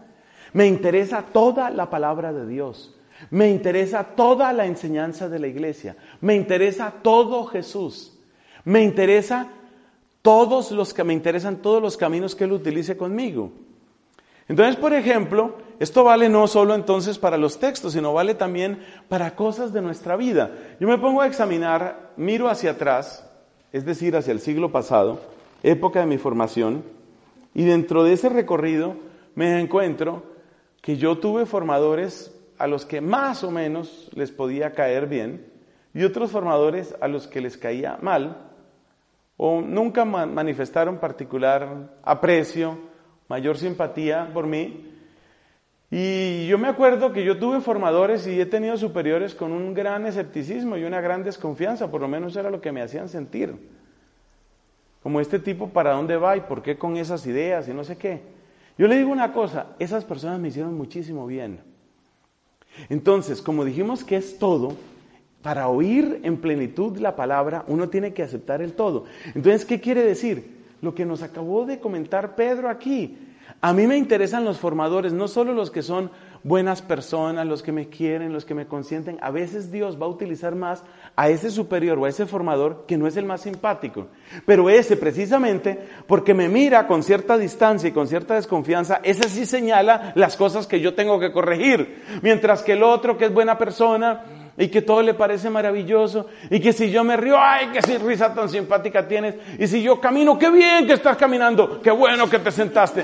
Me interesa toda la palabra de Dios. Me interesa toda la enseñanza de la iglesia. Me interesa todo Jesús. Me interesa todos los que me interesan todos los caminos que Él utilice conmigo. Entonces, por ejemplo, esto vale no solo entonces para los textos, sino vale también para cosas de nuestra vida. Yo me pongo a examinar, miro hacia atrás, es decir, hacia el siglo pasado, época de mi formación, y dentro de ese recorrido me encuentro que yo tuve formadores a los que más o menos les podía caer bien, y otros formadores a los que les caía mal, o nunca manifestaron particular aprecio, mayor simpatía por mí. Y yo me acuerdo que yo tuve formadores y he tenido superiores con un gran escepticismo y una gran desconfianza, por lo menos era lo que me hacían sentir. Como este tipo, ¿para dónde va y por qué con esas ideas y no sé qué? Yo le digo una cosa, esas personas me hicieron muchísimo bien. Entonces, como dijimos que es todo, para oír en plenitud la palabra, uno tiene que aceptar el todo. Entonces, ¿qué quiere decir? Lo que nos acabó de comentar Pedro aquí. A mí me interesan los formadores, no solo los que son buenas personas, los que me quieren, los que me consienten. A veces Dios va a utilizar más a ese superior o a ese formador que no es el más simpático. Pero ese precisamente, porque me mira con cierta distancia y con cierta desconfianza, ese sí señala las cosas que yo tengo que corregir. Mientras que el otro, que es buena persona y que todo le parece maravilloso, y que si yo me río, ¡ay, qué risa tan simpática tienes! Y si yo camino, ¡qué bien que estás caminando! ¡Qué bueno que te sentaste!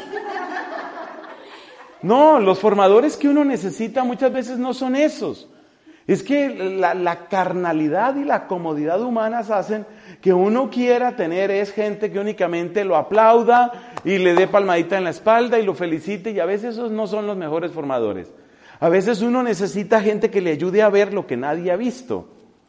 No, los formadores que uno necesita muchas veces no son esos. Es que la, la carnalidad y la comodidad humanas hacen que uno quiera tener es gente que únicamente lo aplauda y le dé palmadita en la espalda y lo felicite, y a veces esos no son los mejores formadores. A veces uno necesita gente que le ayude a ver lo que nadie ha visto.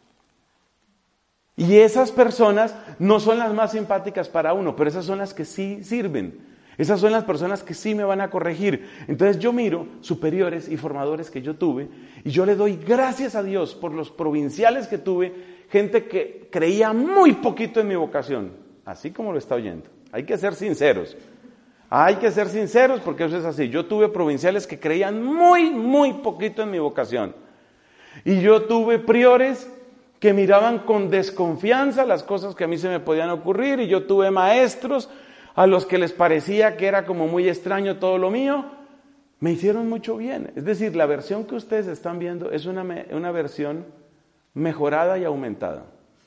Y esas personas no son las más simpáticas para uno, pero esas son las que sí sirven. Esas son las personas que sí me van a corregir. Entonces yo miro superiores y formadores que yo tuve y yo le doy gracias a Dios por los provinciales que tuve, gente que creía muy poquito en mi vocación, así como lo está oyendo. Hay que ser sinceros. Hay que ser sinceros porque eso es así. Yo tuve provinciales que creían muy, muy poquito en mi vocación. Y yo tuve priores que miraban con desconfianza las cosas que a mí se me podían ocurrir. Y yo tuve maestros a los que les parecía que era como muy extraño todo lo mío. Me hicieron mucho bien. Es decir, la versión que ustedes están viendo es una, una versión mejorada y aumentada.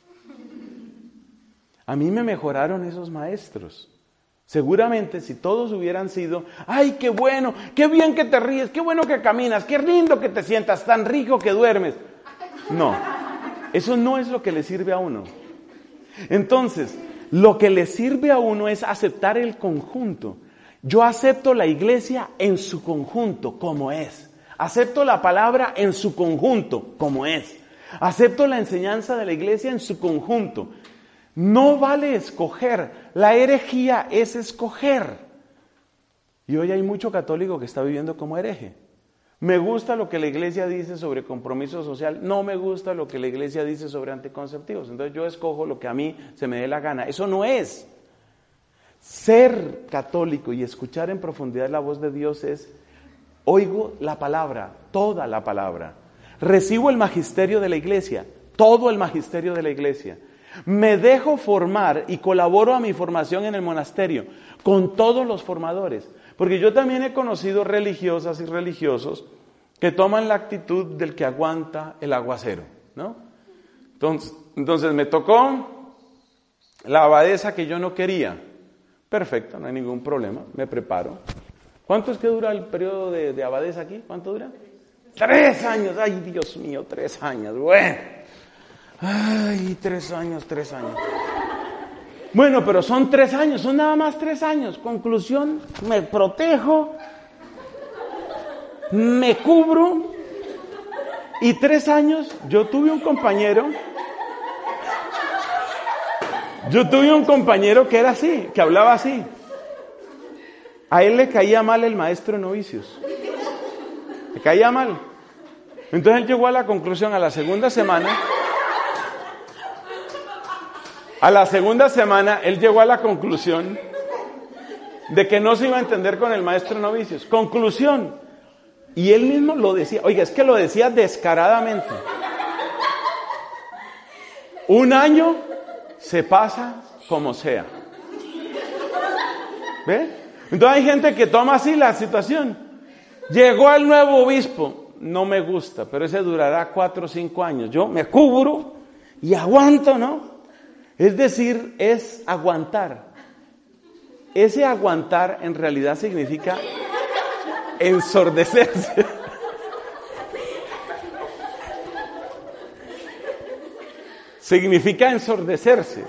A mí me mejoraron esos maestros. Seguramente si todos hubieran sido, ¡ay, qué bueno! ¡Qué bien que te ríes! ¡Qué bueno que caminas! ¡Qué lindo que te sientas! ¡Tan rico que duermes! No, eso no es lo que le sirve a uno. Entonces, lo que le sirve a uno es aceptar el conjunto. Yo acepto la iglesia en su conjunto, como es. Acepto la palabra en su conjunto, como es. Acepto la enseñanza de la iglesia en su conjunto. No vale escoger, la herejía es escoger. Y hoy hay mucho católico que está viviendo como hereje. Me gusta lo que la iglesia dice sobre compromiso social, no me gusta lo que la iglesia dice sobre anticonceptivos. Entonces yo escojo lo que a mí se me dé la gana. Eso no es. Ser católico y escuchar en profundidad la voz de Dios es, oigo la palabra, toda la palabra. Recibo el magisterio de la iglesia, todo el magisterio de la iglesia. Me dejo formar y colaboro a mi formación en el monasterio con todos los formadores, porque yo también he conocido religiosas y religiosos que toman la actitud del que aguanta el aguacero, ¿no? Entonces, entonces me tocó la abadesa que yo no quería. Perfecto, no hay ningún problema, me preparo. ¿Cuánto es que dura el periodo de, de abadesa aquí? ¿Cuánto dura? Tres años, ay Dios mío, tres años, bueno. Ay, tres años, tres años. Bueno, pero son tres años, son nada más tres años. Conclusión, me protejo, me cubro. Y tres años, yo tuve un compañero, yo tuve un compañero que era así, que hablaba así. A él le caía mal el maestro de novicios. Le caía mal. Entonces él llegó a la conclusión a la segunda semana... A la segunda semana, él llegó a la conclusión de que no se iba a entender con el maestro de novicios. Conclusión, Y él mismo lo decía, oiga, es que lo decía descaradamente. Un año se pasa como sea. ¿Ve? Entonces hay gente que toma así la situación. Llegó el nuevo obispo, no me gusta, pero ese durará cuatro o cinco años. Yo me cubro y aguanto, ¿no? Es decir, es aguantar. Ese aguantar en realidad significa ensordecerse. Significa ensordecerse.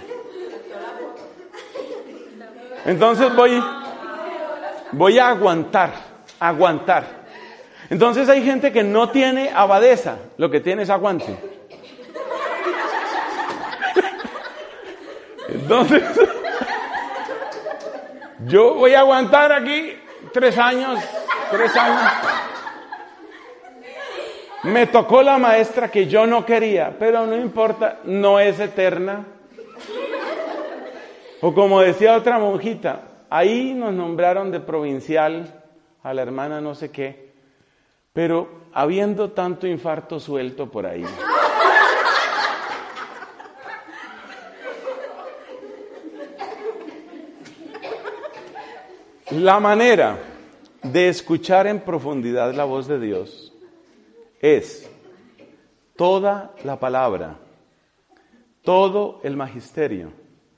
Entonces voy, voy a aguantar, aguantar. Entonces hay gente que no tiene abadesa, lo que tiene es aguante. Entonces, yo voy a aguantar aquí tres años, tres años. Me tocó la maestra que yo no quería, pero no importa, no es eterna. O como decía otra monjita, ahí nos nombraron de provincial a la hermana no sé qué, pero habiendo tanto infarto suelto por ahí. La manera de escuchar en profundidad la voz de Dios es toda la palabra, todo el magisterio,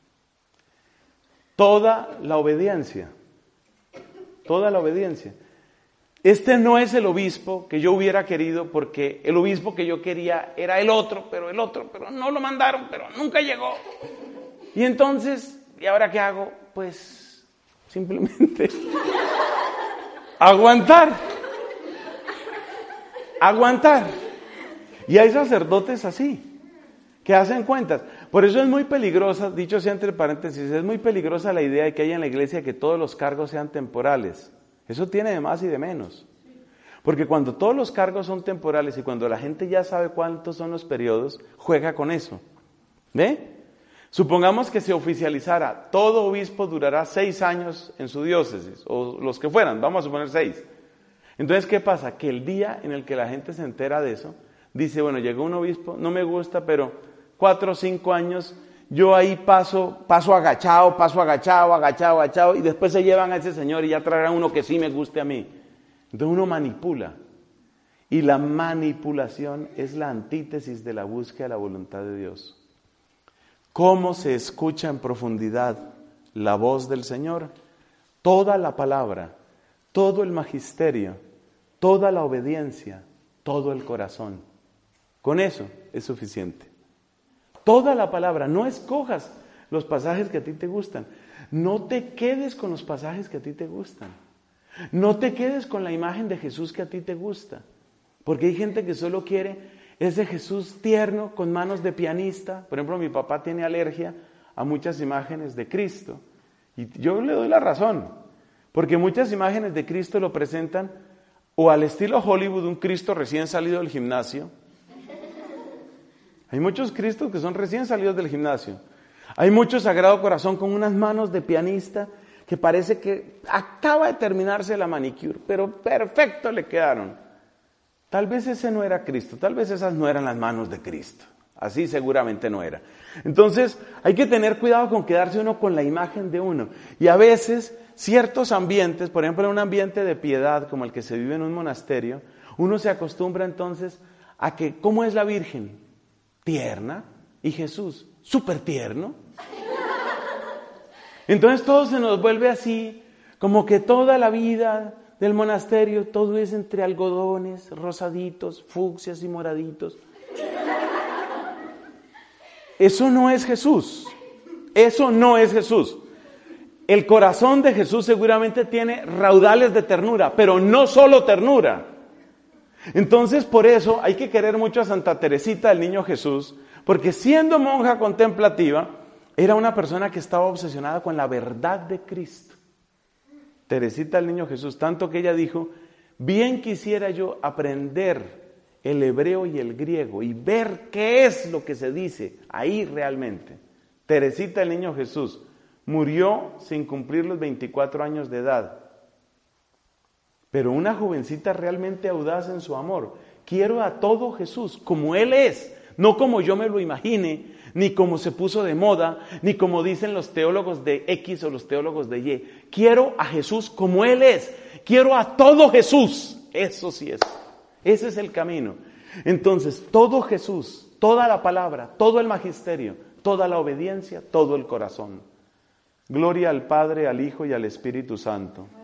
toda la obediencia, toda la obediencia. Este no es el obispo que yo hubiera querido, porque el obispo que yo quería era el otro, pero el otro, pero no lo mandaron, pero nunca llegó. Y entonces, ¿y ahora qué hago? Pues simplemente aguantar, aguantar. Y hay sacerdotes así, que hacen cuentas. Por eso es muy peligrosa, dicho sea entre paréntesis, es muy peligrosa la idea de que haya en la iglesia que todos los cargos sean temporales. Eso tiene de más y de menos. Porque cuando todos los cargos son temporales y cuando la gente ya sabe cuántos son los periodos, juega con eso. ¿Ve? Supongamos que se oficializara, todo obispo durará seis años en su diócesis, o los que fueran, vamos a suponer seis. Entonces, ¿qué pasa? Que el día en el que la gente se entera de eso, dice, bueno, llegó un obispo, no me gusta, pero cuatro o cinco años, yo ahí paso, paso agachado, paso agachado, agachado, agachado, y después se llevan a ese señor y ya traerán uno que sí me guste a mí. Entonces uno manipula. Y la manipulación es la antítesis de la búsqueda de la voluntad de Dios. ¿Cómo se escucha en profundidad la voz del Señor? Toda la palabra, todo el magisterio, toda la obediencia, todo el corazón. Con eso es suficiente. Toda la palabra, no escojas los pasajes que a ti te gustan. No te quedes con los pasajes que a ti te gustan. No te quedes con la imagen de Jesús que a ti te gusta. Porque hay gente que solo quiere ese Jesús tierno con manos de pianista. Por ejemplo, mi papá tiene alergia a muchas imágenes de Cristo. Y yo le doy la razón. Porque muchas imágenes de Cristo lo presentan o al estilo Hollywood, un Cristo recién salido del gimnasio. Hay muchos Cristos que son recién salidos del gimnasio. Hay mucho Sagrado Corazón con unas manos de pianista que parece que acaba de terminarse la manicure, pero perfecto le quedaron. Tal vez ese no era Cristo, tal vez esas no eran las manos de Cristo. Así seguramente no era. Entonces hay que tener cuidado con quedarse uno con la imagen de uno. Y a veces ciertos ambientes, por ejemplo en un ambiente de piedad como el que se vive en un monasterio, uno se acostumbra entonces a que, ¿cómo es la Virgen? Tierna. Y Jesús, súper tierno. Entonces todo se nos vuelve así, como que toda la vida del monasterio, todo es entre algodones, rosaditos, fucsias y moraditos. Eso no es Jesús. Eso no es Jesús. El corazón de Jesús seguramente tiene raudales de ternura, pero no solo ternura. Entonces, por eso hay que querer mucho a Santa Teresita del Niño Jesús, porque siendo monja contemplativa, era una persona que estaba obsesionada con la verdad de Cristo. Teresita del Niño Jesús, tanto que ella dijo, bien quisiera yo aprender el hebreo y el griego y ver qué es lo que se dice ahí realmente. Teresita del Niño Jesús murió sin cumplir los veinticuatro años de edad. pero una jovencita realmente audaz en su amor. Quiero a todo Jesús como Él es, no como yo me lo imagine, ni como se puso de moda, ni como dicen los teólogos de X o los teólogos de Y. Quiero a Jesús como Él es. Quiero a todo Jesús. Eso sí es. Ese es el camino. Entonces, todo Jesús, toda la palabra, todo el magisterio, toda la obediencia, todo el corazón. Gloria al Padre, al Hijo y al Espíritu Santo.